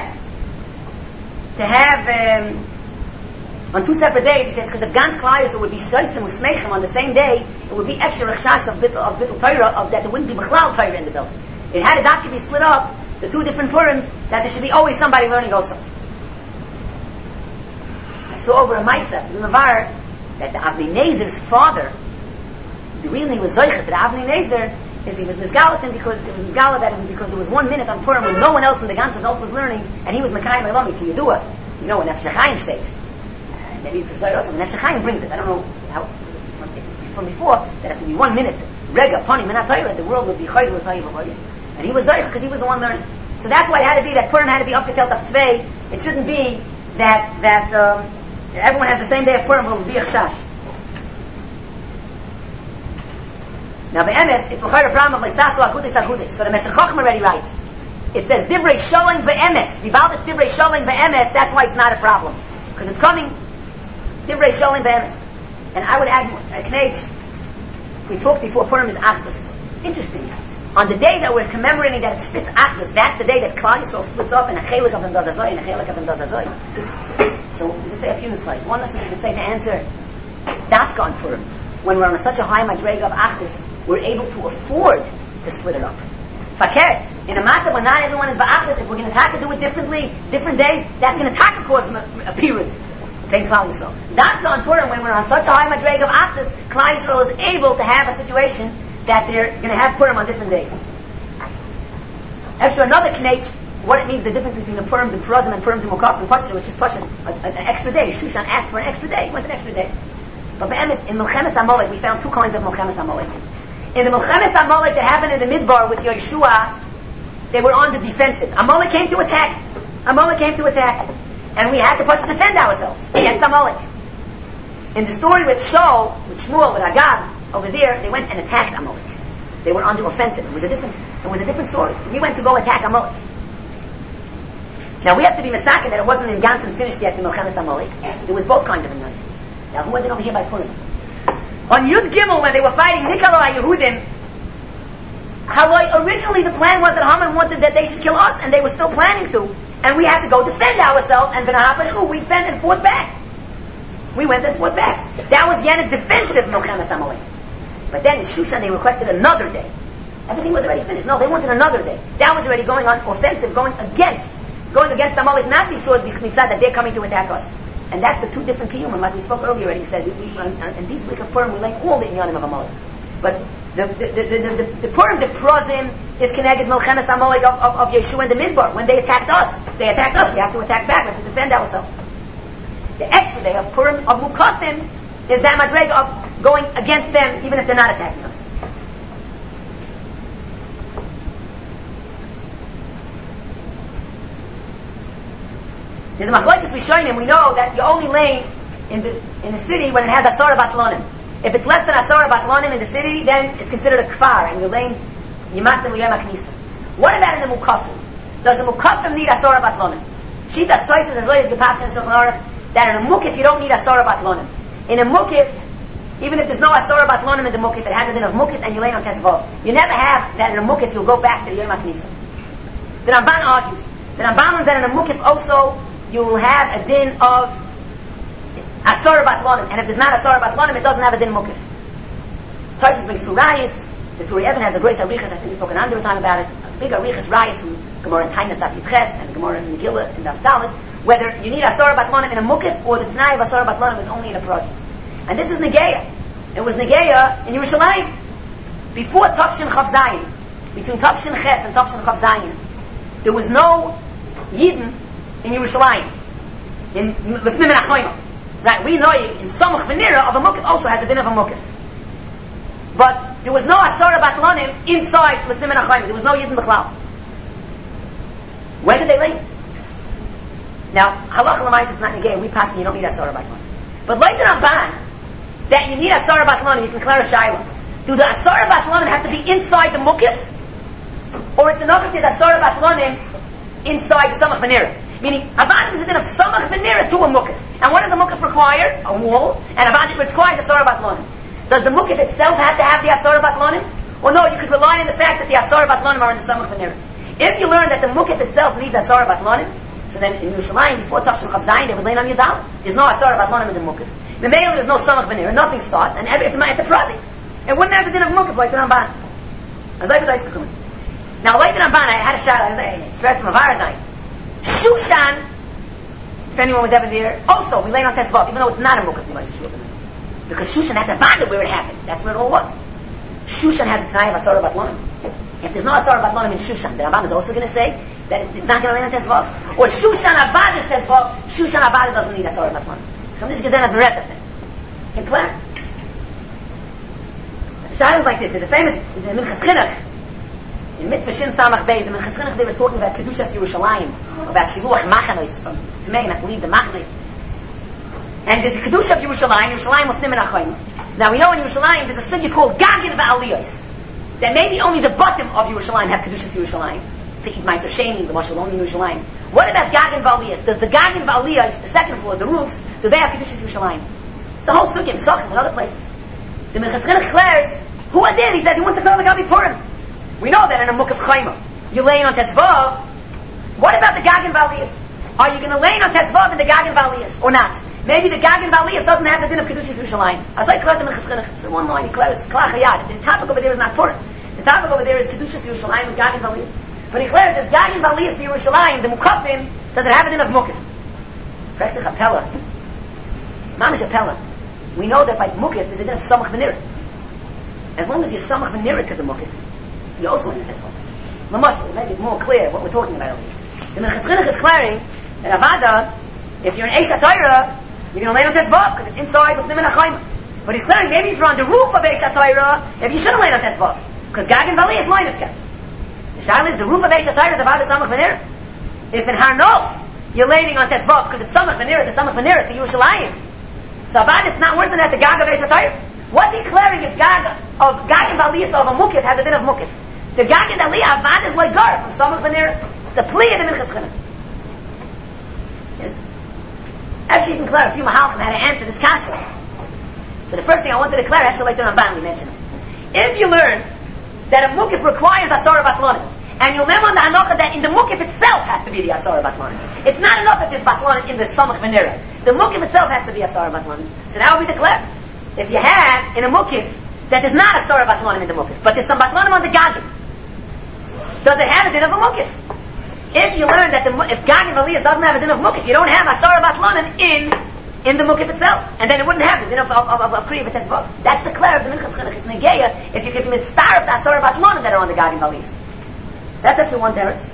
have on two separate days. He says because if Gans Klayus it would be Shosim Usmeichem on the same day, it would be Efshar Rechshash of Bittul Torah, of that there wouldn't be Bechlal Torah in the building. It had to be split up, the two different Purims, that there should be always somebody learning also. I saw over a Maisa, the Mavar, that the Avnei Nezer's father, the reason he was Zoichet to the Avnei Nezer is he was Nizgalatin because it was Nizgalat because there was 1 minute on Purim when no one else in the Gans adult was learning, and he was Mekayim Elami, Kiyadua, you know, in Nefesh HaChaim state. Maybe it's a also, Nefesh HaChaim brings it. I don't know how, from before, that after be 1 minute, Rega, Pani, Minat Torah, the world would be Chayz with Tayyib Avodim. And he was Zoichet because he was the one learning. So that's why it had to be that Purim had to be upgetelt of Tzvei. It shouldn't be that everyone has the same day of Purim, will be a Chash. Now, the Emes, it's L'chayr Abraham of Leisasu Akudis Akudis. So the Meshech Chochmah already writes. It says, Divrei Sholem Ve'emes. V'bald it's Divrei Sholem Ve'emes, that's why it's not a problem. Because it's coming, Divrei Sholem Ve'emes. And I would add, Knech, we talked before, Purim is Achdus. Interesting. On the day that we're commemorating that it splits Achdus, that's the day that Klal Yisrael splits up and a chelik of them does Azoy and a chelik of them does Azoy. So we could say a few slices. One lesson we could say to answer Dafka on Purim. When we're on such a high madrega of Achdus, we're able to afford to split it up. Fakert, in a matter when not everyone is ba'achdus, if we're going to do it differently, different days, that's going to cause a period. Thank Klal Yisrael. Dafka on Purim, when we're on such a high madrega of Achdus, Klal Yisrael is able to have a situation that they're going to have Purim on different days. After another knech, what it means, the difference between the Purim and Purim and Purim and Mukaf and Pashto, which is Pashto, an extra day. Shushan asked for an extra day. Went an extra day. But in Milchemes Amalek, we found two kinds of Milchemes Amalek. In the Milchemes Amalek that happened in the Midbar with Yeshua, they were on the defensive. Amalek came to attack. And we had to defend ourselves against Amalek. In the story with Shaul, with Shmuel, with Agag, over there, they went and attacked Amalek. They were on the offensive. It was a different story. We went to go attack Amalek. Now we have to be misaken that it wasn't in Ganson finished yet in Milchemes Amalek. There was both kinds of them. Now who went over here by Purim? On Yud Gimel, when they were fighting Nikolai Yehudim, originally the plan was that Haman wanted that they should kill us, and they were still planning to, and we had to go defend ourselves, and we fought and fought back. We went and fought back. That was yet a defensive Milchemes Amalek. But then in Shushan they requested another day. Everything was already finished. No, they wanted another day. That was already going on offensive, going against Amalek, not because that they're coming to attack us. And that's the two different kiyumim, like we spoke earlier already. We said, in these week of Purim, we like all the inyanim of Amalek. But the Purim, the Prozim, is connected Milchemes Amalek of Yeshua and the Midbar. When they attacked us, we have to attack back, we have to defend ourselves. The extra day of Purim, of Mukasim, is that madrega of going against them, even if they're not attacking us. There's a machlokes Rishonim. We know that you only lane in the city when it has asara batlonim. If it's less than asara batlonim in the city, then it's considered a kfar, and you're laying yimatnim l'yom haknisa. What about in the Mukafim? Does the Mukafim need Asara Batlonim? Shitas Toises as always Gepaskin and Shulchan Aruch that in a Mukif you don't need Asara Batlonim. In a Mukif, even if there's no Asara Batlonim in the Mukif, it has a din of Mukif and you lay on Tesvav. You never have that in a Mukif you'll go back to the Yom HaKnisa. The Ramban argues. The Ramban learns that in a Mukif also you will have a din of Asara Batlonim. And if there's not Asara Batlonim, it doesn't have a din Mukif. Toises brings two rayas. The Turi Eben has a great Arichas, I think we spoke another time about it. A big Arichas rayas from Gemara in Tainas Daf Yitches and Gemara in Megillah and Daf Dalet. Whether you need Asara Batlonim in a Mukif or the T'nai of Asara Batlonim is only in a Prazi. And this is Negeya. It was Negeya in Yerushalayim. Before Tavshin Chav Zayin, between Tavshin Ches and Tavshin Chav Zayin, there was no Yidden in Yerushalayim. In Lefnim and Achoyim. Right, we know in Samach V'nira of a Mukif also has the din of a Mukif. But there was no Asara Batlonim inside Lefnim and Achoyim. There was no Yidden B'chlal. Where did they lay? Now, Halacha L'mais is not Negeya. We pass and you don't need Asara Batlonim. But like the Ramban, that you need Asara Batlonim, you can clear a Shaila. Do the Asara Batlonim have to be inside the Mukif? Or it's enough if there's Asara Batlonim inside the Samach V'nira? Meaning, Abad is a din of Samach V'nira to a Mukif. And what does a Mukif require? A wall. And Abad requires Asara Batlonim. Does the Mukif itself have to have the Asara Batlonim? Or no, you could rely on the fact that the Asara Batlonim are in the Samach V'nira. If you learn that the Mukif itself needs Asara Batlonim, so then in Yerushalayim, before Tavshin Chav Zayin, they would lay on Yadal. There's no Asara Batlonim in the Mukif. The Me'il, there's no Samach V'nira. Nothing starts. And it's a Prazi. It wouldn't have the din of Mukif like the Ramban. Now, like the Ramban, I had a shot. I straight from a Varazai. Shushan, if anyone was ever there, also, we lay on Tesvav, even though it's not a Mukif. Because Shushan had to bother where it happened. That's where it all was. Shushan has a T'nai of Asara Batlonim. If there's no Asara Batlonim in Shushan, the Ramban is also going to say that it's not going to lay on Tesvav. Or Shushan Abad is Tesvav, Shushan Abad doesn't need Asara Batlonim. From this Gezen has a red thing. In plan. The Shai was like this. There's a famous, in Minchas Chinuch, in Mitzvah Shin Samach Beis, in Minchas Chinuch they was talking about Kedushas Yerushalayim, about Shiluach Machanos, from Tmei, you have to leave the Machanos. And there's a Kedusha of Yerushalayim, Yerushalayim Lefnim and Achoyim. Now we know in Yerushalayim there's a sugya called Gagin V'Aliyos. That maybe only the bottom of Yerushalayim have Kedushas Yerushalayim. To eat Meiser Sheni, the Mashal only in Yerushalayim. What about Gagin V'Aliyos? Does the Gagin V'Aliyos, the second floor, the roofs, do they have Kedushas Yerushalayim? It's a whole sugya in Sochem and other places. The Minchas Chinuch declares, who are there? He says he wants to call the Gabi Purim. We know that in a Mukaf Chayma, you're laying on Tesvav. What about the Gagin V'Aliyos? Are you going to lay on Tesvav in the Gagin V'Aliyos or not? Maybe the Gagin V'Aliyos doesn't have the din of Kedushas Yerushalayim. As I declared the Minchas Chinuch, it's one line, he declares Klach Hayad. The topic over there is not Purim. The topic over there is Kedushas Yerushalayim and Gagin V'Aliyos. But he declares this Gagin V'Aliyos for Yerushalayim, the Mukafim, does it have a din of Mukif? Frexich Apella. Mamish Apella. We know that by Mukif there's a din of Samach V'nira. As long as you're Samach V'nira to the Mukif, you're also in the Tesvav. Mamash, make it more clear what we're talking about over here. The Minchas Chinuch is declaring that Avada, if you're an Eish HaTorah, you're going to lay on Tesvav because it's inside Lefnim and Achoyim. But he's declaring maybe if you're on the roof of Eish HaTorah, if you shouldn't lay on Tesvav because Gagin V'Aliyos is line is kept. The Shaila is the roof of Eish HaTorah is Avada Samach V'nira. If in Har Nof you're laying on Tesvav because it's Samach V'nira, the Samach V'nira to Yerushalayim, so Avada it's not worse than that the Gag of Eish HaTorah. What's he declaring if Gag of Gagin V'Aliyos of a Mukif has a din of Mukif? The Gagin Aliyah Avada is like Gar from Samach V'nira. The plea of the Minchas Chinuch. Actually, you can declare a few mahalchim how to answer this kasha. So the first thing I wanted to declare, actually like the Ramban we mentioned. If you learn that a mukif requires Asara Batlonim, and you'll remember on the hanocha that in the mukif itself has to be the Asara Batlonim. It's not enough that there's Batlonim in the Samach V'nira. The mukif itself has to be Asara Batlonim. So that will be declared. If you have in a mukif that there's not Asara Batlonim in the mukif, but there's some Batlonim on the Gagin, does it have a din of a mukif? If you learn that if Gagin V'Aliyos doesn't have a din of mukif, you don't have Asara Batlonim in the mukif itself, and then it wouldn't have the din of Kriya V'Tesvav. That's the clear of the Minchas Chinuch. It's Negeya if you could be star of the Asara Batlonim that are on the Gagin V'Aliyos. That's actually one teretz.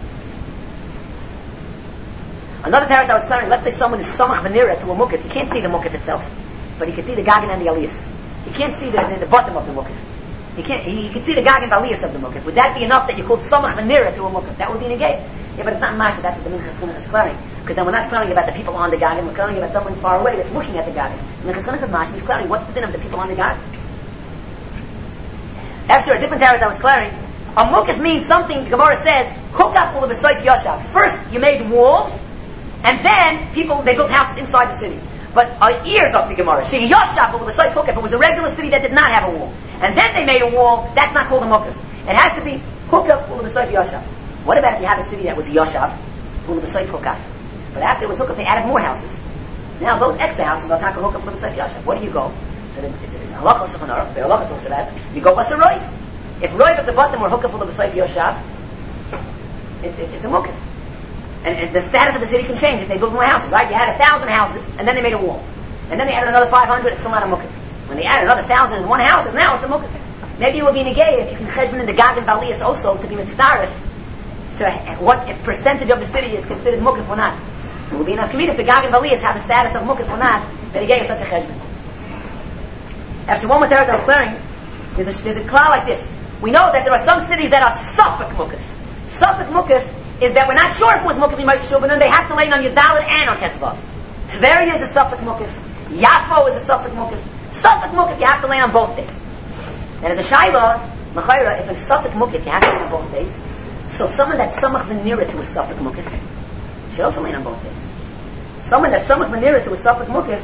Another teretz I was clearing, let's say someone is Samach V'nira to a mukif, you can't see the mukif itself, but you can see the Gagin and the Aliyos. You can't see the bottom of the mukif. He can see the Gagin V'Aliyos of the mukif. Would that be enough that you called Samach V'nira to a mukif? That would be Negeya. Yeah, but it's not Masha, that's what the Minchas Chinuch is clearing. Because then we're not clearing about the people on the Gagin, we're clearing about someone far away that's looking at the Gagin. The Minchas Chinuch is Masha, he's clearing what's the din of the people on the Gagin. After a different teretz I was clearing, A mukif means something, the Gemara says, hukaf ul b'soif yashav. First, you made walls, and then they built houses inside the city. But our ears up the Gemara. She yashav ul b'soif hukaf. It was a regular city that did not have a wall. And then they made a wall, that's not called a mukif. It has to be hukaf ul b'soif yashav. What about if you have a city that was yashav ul b'soif hukaf? But after it was hukaf, they added more houses. Now those extra houses are taka hukaf ul b'soif yashav. Where do you go? So the halacha Shulchan Aruch, the halacha talks about it. You go basaroiv. If roiv at the bottom were hukaf ul b'soif yashav, it's a mukif. And the status of the city can change if they build more houses, right? You had 1,000 houses, and then they made a wall. And then they added another 500, it's still not a mukif. When they added another 1,001 houses, now it's a mukif. Maybe it will be negay if you can cheshbon in the Gag and Baliyas also to be mitzaref to what if percentage of the city is considered mukif or not. It will be enough community if the Gag and Baliyas have a status of mukif or not, that negay is such a cheshbon. After one more third I was clearing, there's a klal like this. We know that there are some cities that are Suffolk mukif. Suffolk mukif is that we're not sure if it was mukif in Moshe Shulchan, they have to lay on Yudalit and on Kesvav. Tveria is a Suffolk mukif. Yafo is a Suffolk mukif. Suffolk mukif you have to lay on both days. And as a shayla, Machaira, if it's Suffolk mukif you have to lay on both days. So someone that's samach v'nira to a Suffolk mukif should also lay on both days. Someone that's samach v'nira to a Suffolk mukif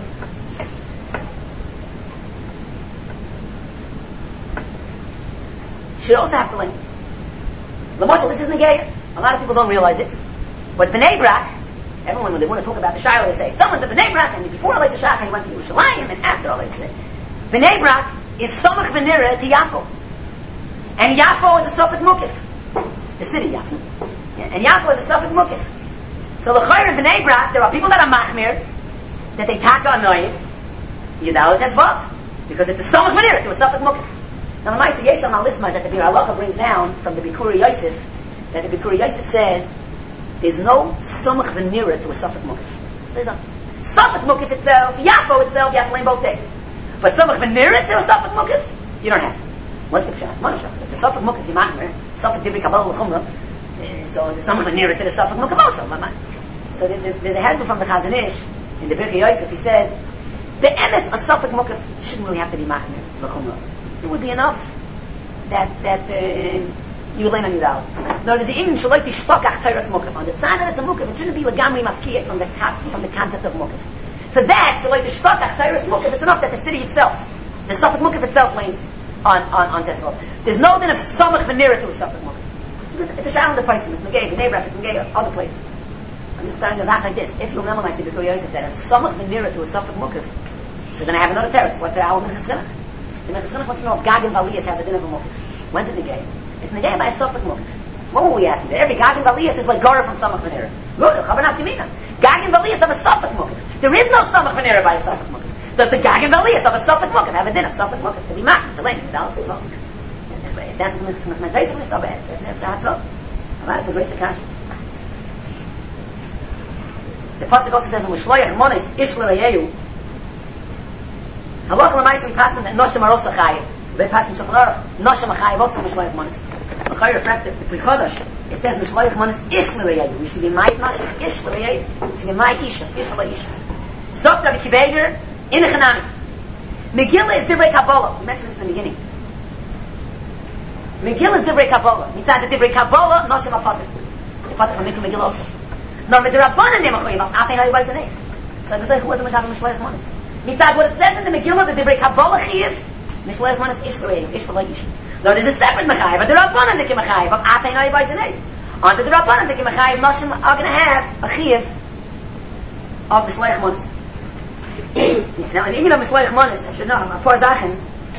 should also have to lay. L'moshel, this is negay. A lot of people don't realize this. But Bnei Brak, everyone when they want to talk about the Shayla, they say, someone's a Bnei Brak, and before Elisa Shach, he went to Yerushalayim, and after Elisa. Bnei Brak is Samach V'nira to Yafo. And Yafo is a Suffolk Mukif. The city Yafo. Yeah, and Yafo is a Suffolk Mukif. So the Chayr in Bnei Brak, there are people that are Machmir, that they taka on Noyev, Yudal Tezvav. Because it's a Samach V'nira to a Suffolk Mukif. Now the Maisa Yesh al Lisma that the Bir Halacha brings down from the Bikuri Yosef, that the Bikuri Yosef says, there's no Samach V'nira to a Suffolk Mukif. Suffolk Mukif itself, Yafo itself, you have to lay both days. But Samach V'nira to a Suffolk Mukif, you don't have to. What's the pshat? If the Suffolk Mukif, you might Suffolk Dibri Kabbalah L'chumrah, so the Samach V'nira to the Suffolk Mukif also. So there's a husband from the Chazon Ish, in the Birkei Yosef, he says, the emes, a Suffolk Mukif shouldn't really have to be Machmir L'chumrah. It would be enough that you would lay on Yudal. No, there's the Indian Shaloi Tishpakach Teiras Mukif. On the side that it's a Mukif, it shouldn't be Lagamri Mafkiyah from the concept of Mukif. For that, Shaloi Tishpakach Teiras Mukif, it's enough that the city itself, the Suffolk Mukif itself lays on Tesla. There's no din of Samach V'nira to a Suffolk Mukif. It's a shayla on the place, it's Negay, Bnei Brak, it's Negay, other places. I'm just telling a zach like this. If you'll never like the Bikuri Yosef, that a Samach V'nira to a Suffolk Mukif, so then I have another teretz. What's the hour of Mechaskinach? The Mechaskinach wants to know if Gag and Baliyas has a din of a Mukif. When's it Negay? It's Negay by a Suffolk Mukif. What were we asking there? Every Gag and Baliyas is like Gora from Samach V'nira. Good, Chabanaf Timina. Gag and Baliyas have a Suffolk Mukif. There is no Samach V'nira by a Suffolk Mukif. Does the Gag and Baliyas of a Suffolk Mukif have a din of Suffolk Mukif to be mad? To lay it down. If that's what makes my face, it's not bad. That's so. It's a great Sakashi. The Pasuk also says, "Mishloach monis ish l'reyehu." Halach l'mayis we pass them that noshim are also chayiv. They pass in Shulchan Aruch noshim chayiv also mishloach monis. The Chayr reflected the Prichodesh. It says mishloach monis ish l'reyehu. We should be ma'it noshim ish l'reyehu. We should be ma'it isha ish l'isha. Zok Rabbi Kiveger in Chanami. Megillah is Divrei Kabbalah. We mentioned this in the beginning. Megillah is Divrei Kabbalah. Mitzad the Divrei Kabbalah noshim afatir. The afatir from Mikra Megillah also. Nor with the Rabbanan nemachoyim as afei no yibais anes. So I say who are the Megillah mishloach monis? Mitzad what it says in the Megillah the Divrei Kabbalah chiyiv mishloach monis ish l'reyehu ish l'isha. Now there's a separate mechayiv, but the Rabbanan the mechayiv of afei no yibais anes. Under the Rabbanan the mechayiv noshim are going to have a chiyiv of mishloach monis. Now in the Indian of mishloach monis, I should know, I'm a poor zachin.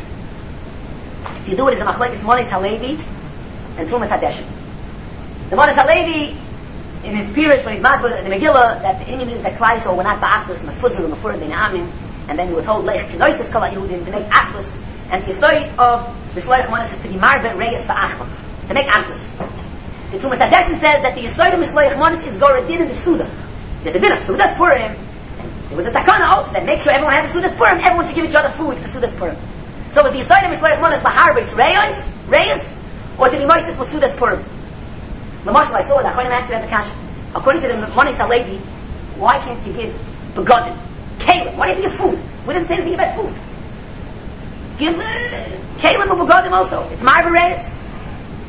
To do it is a machlekes Monis Halevi and Trumas Hadeshim. The Monis Halevi, in his Pirish, when he's masber in the Megillah, that the Indian is that Klaisol were not ba'achlos and the fuzzer and the furr Amin, and then he was told Lech Kenoises Kala Yehudim to make achlos, and the Yisoid of mishloach monis is to be marve reyes va'achlos, to make achlos. The Trumas Hadeshim says that the Yisoid of mishloach monis is goradin in the Suda. There's a din of Sudas Purim. There was a takana also that makes sure everyone has a Sudas Purim. Everyone should give each other food for Sudas Purim. So was the Yisrael Mishloach Monos Baharbis Reyes, or did he moist for Sudas Purim? L'moshel, I saw it. According to Master as a kash. According to the Monis Halevi, why can't you give begotten, kalim? Why do you have to give food? We didn't say anything about food. Give kalim or begotten also. It's Marva Reyes.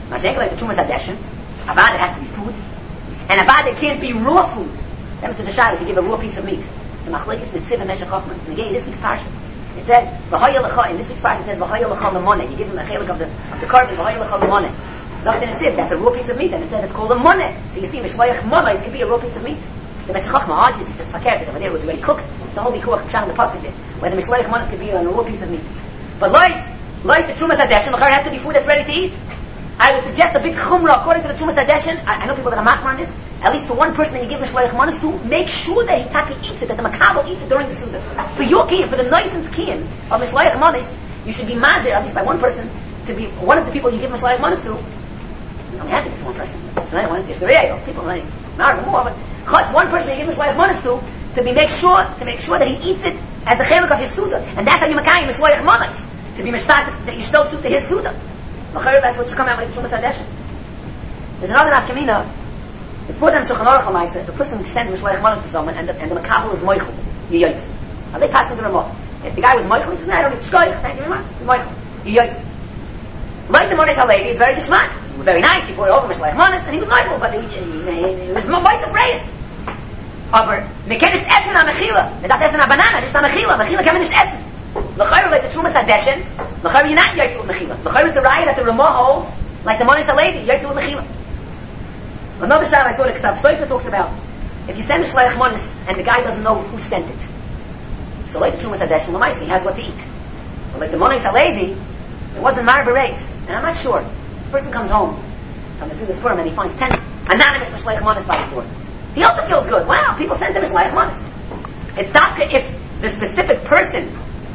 Mashenka like the Trumas Hadeshin, Avada has to be food, and Avada can't be raw food. That means there's a shot if you give a raw piece of meat. It's a machlekes Nitziv and Meshach Chochmah. It's negated this week's parsha. It says V'haya Lecha. In this week's parsha it says V'haya Lecha L'moneh. You give him a chelik of the carbon V'haya Lecha L'moneh. Zok Nitziv. That's a raw piece of meat, and it says it's called a moneh. So you see, Mishloach Moneh could be a raw piece of meat. The Meshach Chochmah argues. He says Fakert. Over there it was already cooked. It's a whole bikuach pshat in the pasuk there, where the Mishloach Moneh could be a raw piece of meat. But like the Trumas Hadeshin, the has to be food that's ready to eat. I would suggest a big chumrah according to the Trumas Hadeshin. I know people that are machmir on this. At least to one person that you give Mishloach Manas to, make sure that he taki eats it, that the makabel eats it during the Suda. For your kiyum, for the niceness kiyum of Mishloach Manas, you should be mazir, at least by one person, to be one of the people you give Mishloach Manas to. You don't have to give one person. If there are people, not more, but it's one person you give Mishloach Manas to make sure that he eats it as a chelik of his Suda. And that's how you makayim Mishloach Manas, to be mishtat that you still suit to his Suda. That's what should come out like the Trumas Hadeshin. There's another nafkamina. It's more than Shulchan Aruch L'maisa. The person sends Mishloach Manas to someone, and the makabel is moichel, yiyotz. As they pass him to the Ramah. If the guy was moichel, he says, "No, I don't need shkoich. Thank you very much. Moichel, yiyotz." Like the Moritz Halevi, is very geschmack. He was very nice. He poured over Mishloach Manas, and he was moichel, but he was moist phrase. Aber we can just essen on mechila. We don't essen on banana, just on mechila. Mechila can we just essen. L'chayr like the Trumas Hadeshin. L'chayr you're not yiyotz with mechila. L'chayr it's a riot that the Ramah holds, like the Moritz Halevi, yiyotz with mechila. Another shot I saw the Ksav Sofer talks about if you send Mishloach Manas and the guy doesn't know who sent it. So like the Trumas Hadeshin L'maisa, he has what to eat. But like the Moritz Halevi, it wasn't Mar Bereis, and I'm not sure. The person comes home from the Sudas Purim and he finds 10 anonymous Mishloach Manas by his door. He also feels good. Wow, people send him Mishloach Manas. It's not if the specific person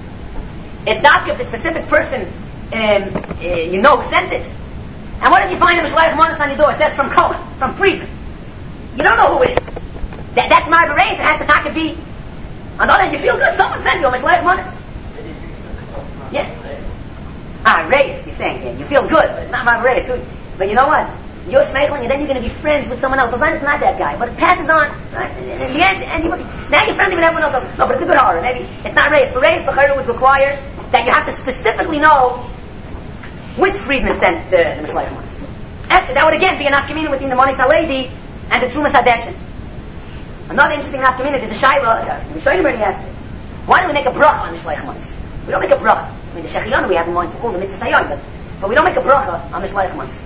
you know who sent it. And what if you find a Mishloach Manas on your door? It says from Cohen, from Friedman. You don't know who it is. That's Mar Bereis. It has to talk to be. On the other hand, you feel good. Someone sent you a Mishloach Manas. Yeah. Reis, you're saying. Yeah. You feel good. It's not Mar Bereis. But you know what? You're shmeichling, and then you're going to be friends with someone else. Sometimes it's not that guy, but it passes on. Right? In the end, now you're friendly with everyone else. No, but it's a good horror. Maybe it's not Reis. For Reis, Bechayra would require that you have to specifically know which Friedman sent the Mishloach Manas. Actually, that would again be an nafkamina between the Moritz Halevi and the Trumas Hadeshin. Another interesting nafkamina, there's a shayla, the Rishonim already asked it. Why do we make a bracha on Mishloach Manas? We don't make a bracha. I mean, the Shechianu we have in mind, we call the Mitzvah Sayon, but we don't make a bracha on Mishloach Manas.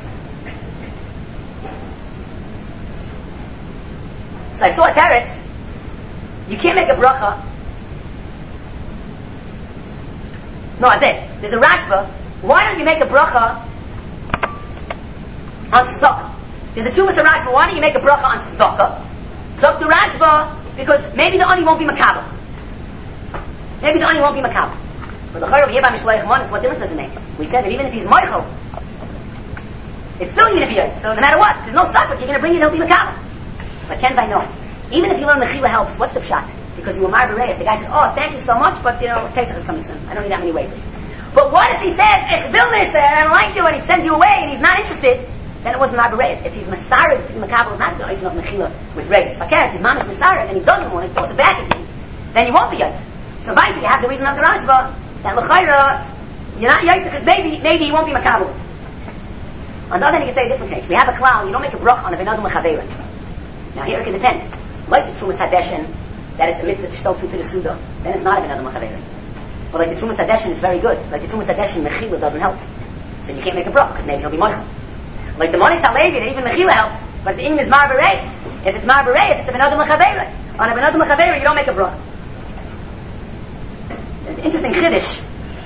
So I saw a teretz, you can't make a bracha. No, I said, there's a Rashba. Why don't you make a bracha on tzedakah? There's a Chumas Rashba. Why don't you make a bracha on tzedakah? Zok the Rashba, because maybe the ani won't be makabel. Maybe the ani won't be makabel. But the chayv here by Mishloach Manas, what difference does it make? We said that even if he's moichel, it's still going to be yours. So no matter what, there's no suffering. You're going to bring it, he'll be makabel. But Ken's I know. Even if you learn mechila helps, what's the pshat? Because you were Mar Bereis. The guy said, "Oh, thank you so much, but Pesach is coming soon. I don't need that many wafers." But what if he says, "Ich will nicht, I don't like you," and he sends you away and he's not interested? Then it wasn't Mar Bereis. If he's Masarev, if the makabel is not going to open up mechila with Reis. Fakir, if he's mamish Masarev and he doesn't want it, throws it back at you, then you won't be yotz. So Vaiti, you have the reason of the Rashba that l'chayra you're not yotz because maybe he won't be makabel. On the other hand, you can say a different case. We have a clown. You don't make a brach on a benadum l'chaveira. Now here it can depend. Like the Trumas Hadeshin, that it's a mitzvah to shtel to the Suda, then it's not a benadum l'chaveira. But like the Trumas Hadeshin, it's very good. Like the Trumas Hadeshin, mechila doesn't help. So you can't make a brach because maybe he'll be moichel. Like the Moritz Halevi, even mechila helps, but the Inyan is Mar Bereis. If it's Mar Bereis, it's a benadum l'chaveira. On a benadum l'chaveira, you don't make a brach. There's an interesting chiddush.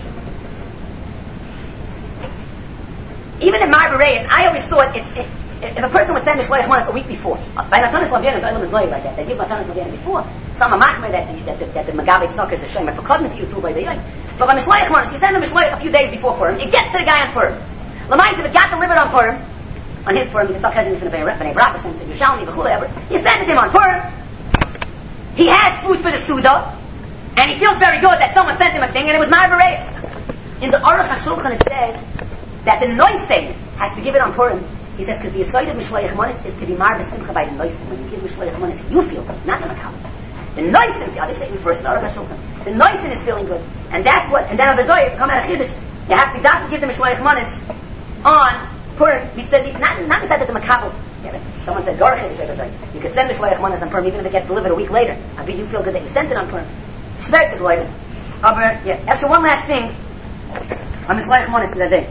Even in Mar Bereis, I always thought if a person would send Mishloach Manas a week before, by Natanis Lavyanim, the Olam is like that. They give Natanis Lavyanim before. Some are machmer that the Megabe Tzedakah is a shayim for cutting to you too by the young. But by Mishloach Manas, you send the Mishloach a few days before Purim. It gets to the guy on Purim. Lamais, if it got delivered on Purim, on his Purim, you can start cheshing from the Bnei Brak or something. You shall need whatever. You send it to him on Purim. He has food for the Suda, and he feels very good that someone sent him a thing, and it was Mar Bereis. In the Aruch HaShulchan it says that the Noisei has to give it on Purim. He says, because the Yesod of Mishloach Manas is to be Mar B'Simcha by the Noisei. When you give Mishloach Manas, you feel good, not the Makabel. The Noisei, as I say first, the Aruch HaShulchan, the Noisei is feeling good. And that's what, and then on the Zohar, to come out of Chiddush, you have to give the Mishloach Manas on Purim, we said, not that it's a makabel. Someone said, you could send Mishloach Manas on Purim even if it gets delivered a week later. I bet you feel good that you sent it on Purim. Shvertzik loyden. After one last thing, on Mishloach Manas to the day.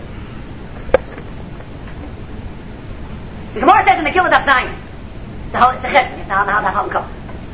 The Gemara says in the Megillah Daf Zayin, it's a cheshbon, now come.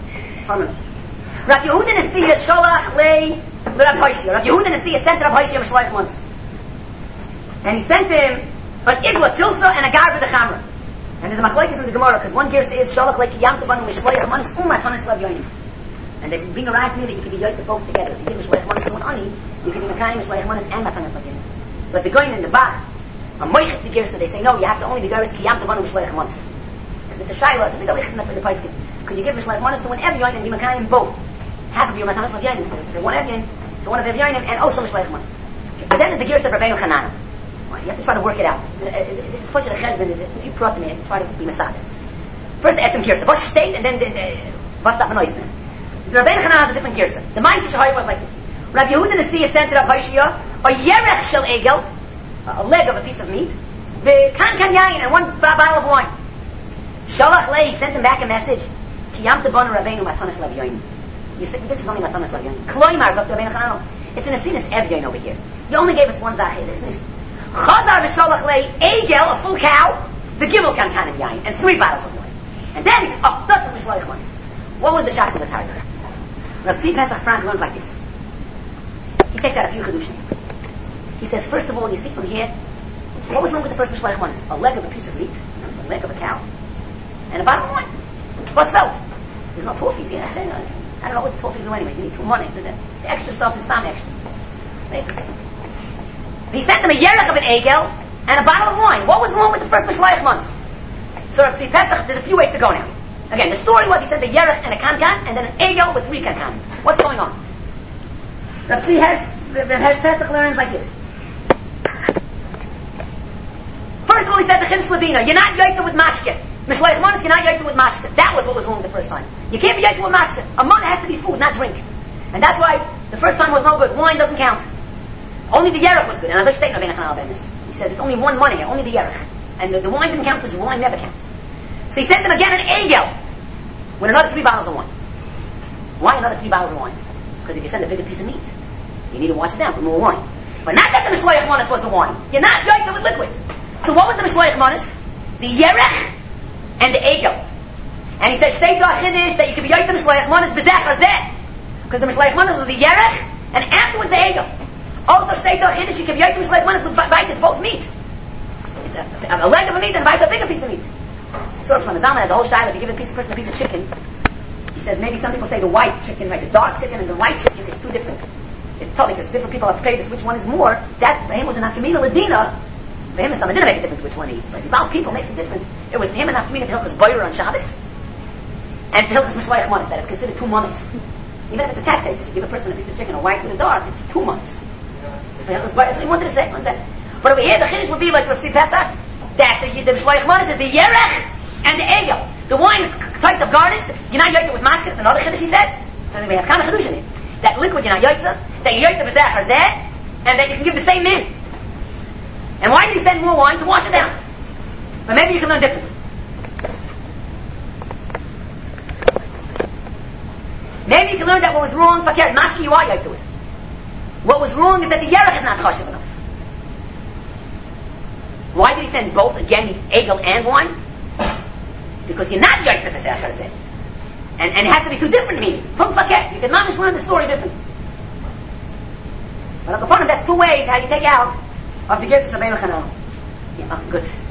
Rav Yehuda Nesiya Sholach Lei Rav Hoshia. Rav Yehuda Nesiya sent Rav Hoshia Mishloach Manas. And he sent him an Igla Tilsa and a Gar with a Chamra. And there's a machlokes in the Gemara, because one girsa is Sholach Lei Kiyam Tavanu Mishloach Manas Umatanis Lav Yoinim. And they bring around to me that you can be yoyt both together. If you give Mishloach Manas to one ani, you can be Mekayim Mishloach Manas and Matanis Lav Yoinim. But the going in the Bach, a moichet the girsa, they say no, you have to only be girsa Kiyam Tavanu Mishloach Manas. Because it's a shayla, it's a big alichs for the Paiskin. Could you give Mishloach Manas to one Evyoin and be Mekayim both? Half of your Matanis Lav Yoinim, to one Evyoin, to one of Evyoinim, and also Mishloach Manas. But then there's the girsa of Rabbeinu Chananah. You have to try to work it out. It's funny the cheshbon is if you brought to me, try to be masada. First the etzem kirsa, was state, and then was that v'noisman. The Rabbeinu Chananah has a different kirsa. The Ma'aseh Shahai was like this. Rabbi Yehuda Nesiya sent to Rav Hoshia a yerech shel egel, a leg of a piece of meat, the kan yayin, and one bottle of wine. Shalach lei sent him back a message. Kiyam tebanu Rabbeinu matanas lav yoyin. You said this is only matanas lav yoyin. Kloimar zok Rabbeinu Chananah. It's an asinas evyoin over here. You only gave us one zachir. Chazar v'sholach lei egel, a full cow, the gimel kan yayin, and 3 bottles of wine. And then he says, oh, that's what Mishloach Manas. What was the shach of the Targum? Rav Tzvi Pesach Frank learns like this. He takes out a few chedushim. He says, first of all, you see from here, what was wrong with the first Mishloach Manas? A leg of a piece of meat, a leg of a cow, and a bottle of wine. What's felt? There's no trophies here. I don't know what the trophies do anyways. You need 2 monies. The extra stuff is some extra. Basically. He sent them a yerech of an egel and a bottle of wine. What was wrong with the first Mishloach Manas? So Rav Tzvi Pesach, there's a few ways to go now. Again, the story was he sent a yerech and a kankan, and then an egel with 3 kankan. What's going on? Rav Tzvi Pesach learns like this. First of all, he said the Chiddush Ladina, you're not yoytza with mashke. Mishloach Manas, you're not yoytza with mashke. That was what was wrong the first time. You can't be yoytza with mashke. A mana has to be food, not drink. And that's why the first time was no good. Wine doesn't count. Only the yerech was good. And as I state, Rabbeinu Chananah he says it's only one money here, only the yerech. And the wine didn't count because wine never counts. So he sent them again an egel with another 3 bottles of wine. Why another 3 bottles of wine? Because if you send a bigger piece of meat, you need to wash it down with more wine. But not that the Mishloach Manas was the wine. You're not yoytza with liquid. So what was the Mishloach Manas? The yerech and the egel. And he says, state to Chiddush that you can be yoytza Mishloach Manas b'zech hazeh. Because the Mishloach Manas was the yerech and afterwards the egel. Also state to Chiddush you can be yoytza Mishloach Manas with it's both meat. It's a leg of a meat and a bigger piece of meat. Sort of from the Zalman has a whole shayla. If you give a person a piece of chicken, he says maybe some people say the white chicken, right? The dark chicken and the white chicken is 2 different. It's totally because different people have played this. Which one is more? That for him was an Afkamina Ladina. For him, it didn't make a difference which one he eats. But about people makes a difference. It was him and Afkamina for Hilchas Boyer on Shabbos, and for Hilchas Mishloach Manas that it's considered 2 monies. Even if it's a tax case, if you give a person a piece of chicken, a white with a dark, it's 2 monies. For Hilchas Boyer, so he wanted to say, but over here the Chiddush would be like Rav Tzvi Pesach. That the Mishloach Manas is the yerech and the egel. The wine is typed of garnish. You're not yoytza with mashke. It's another chiddush he says. So we have kind of chiddush in it. That liquid you're not yoytza. That you're yoytza b'zeh hazeh, and that you can give the same min. And why did he send more wine to wash it down? But maybe you can learn differently. Maybe you can learn that what was wrong. Fakir mashke you are yoytza with. What was wrong is that the yerech is not chashiv enough. Why did he send both again, egel and wine? Because you're not yoytza b'zeh hazeh. And it has to be 2 different meanings. From fakir, you can mamish learn the story differently. But upon him, that's 2 ways how you take out of the Gersa Rabbeinu Chananah. Yeah, good.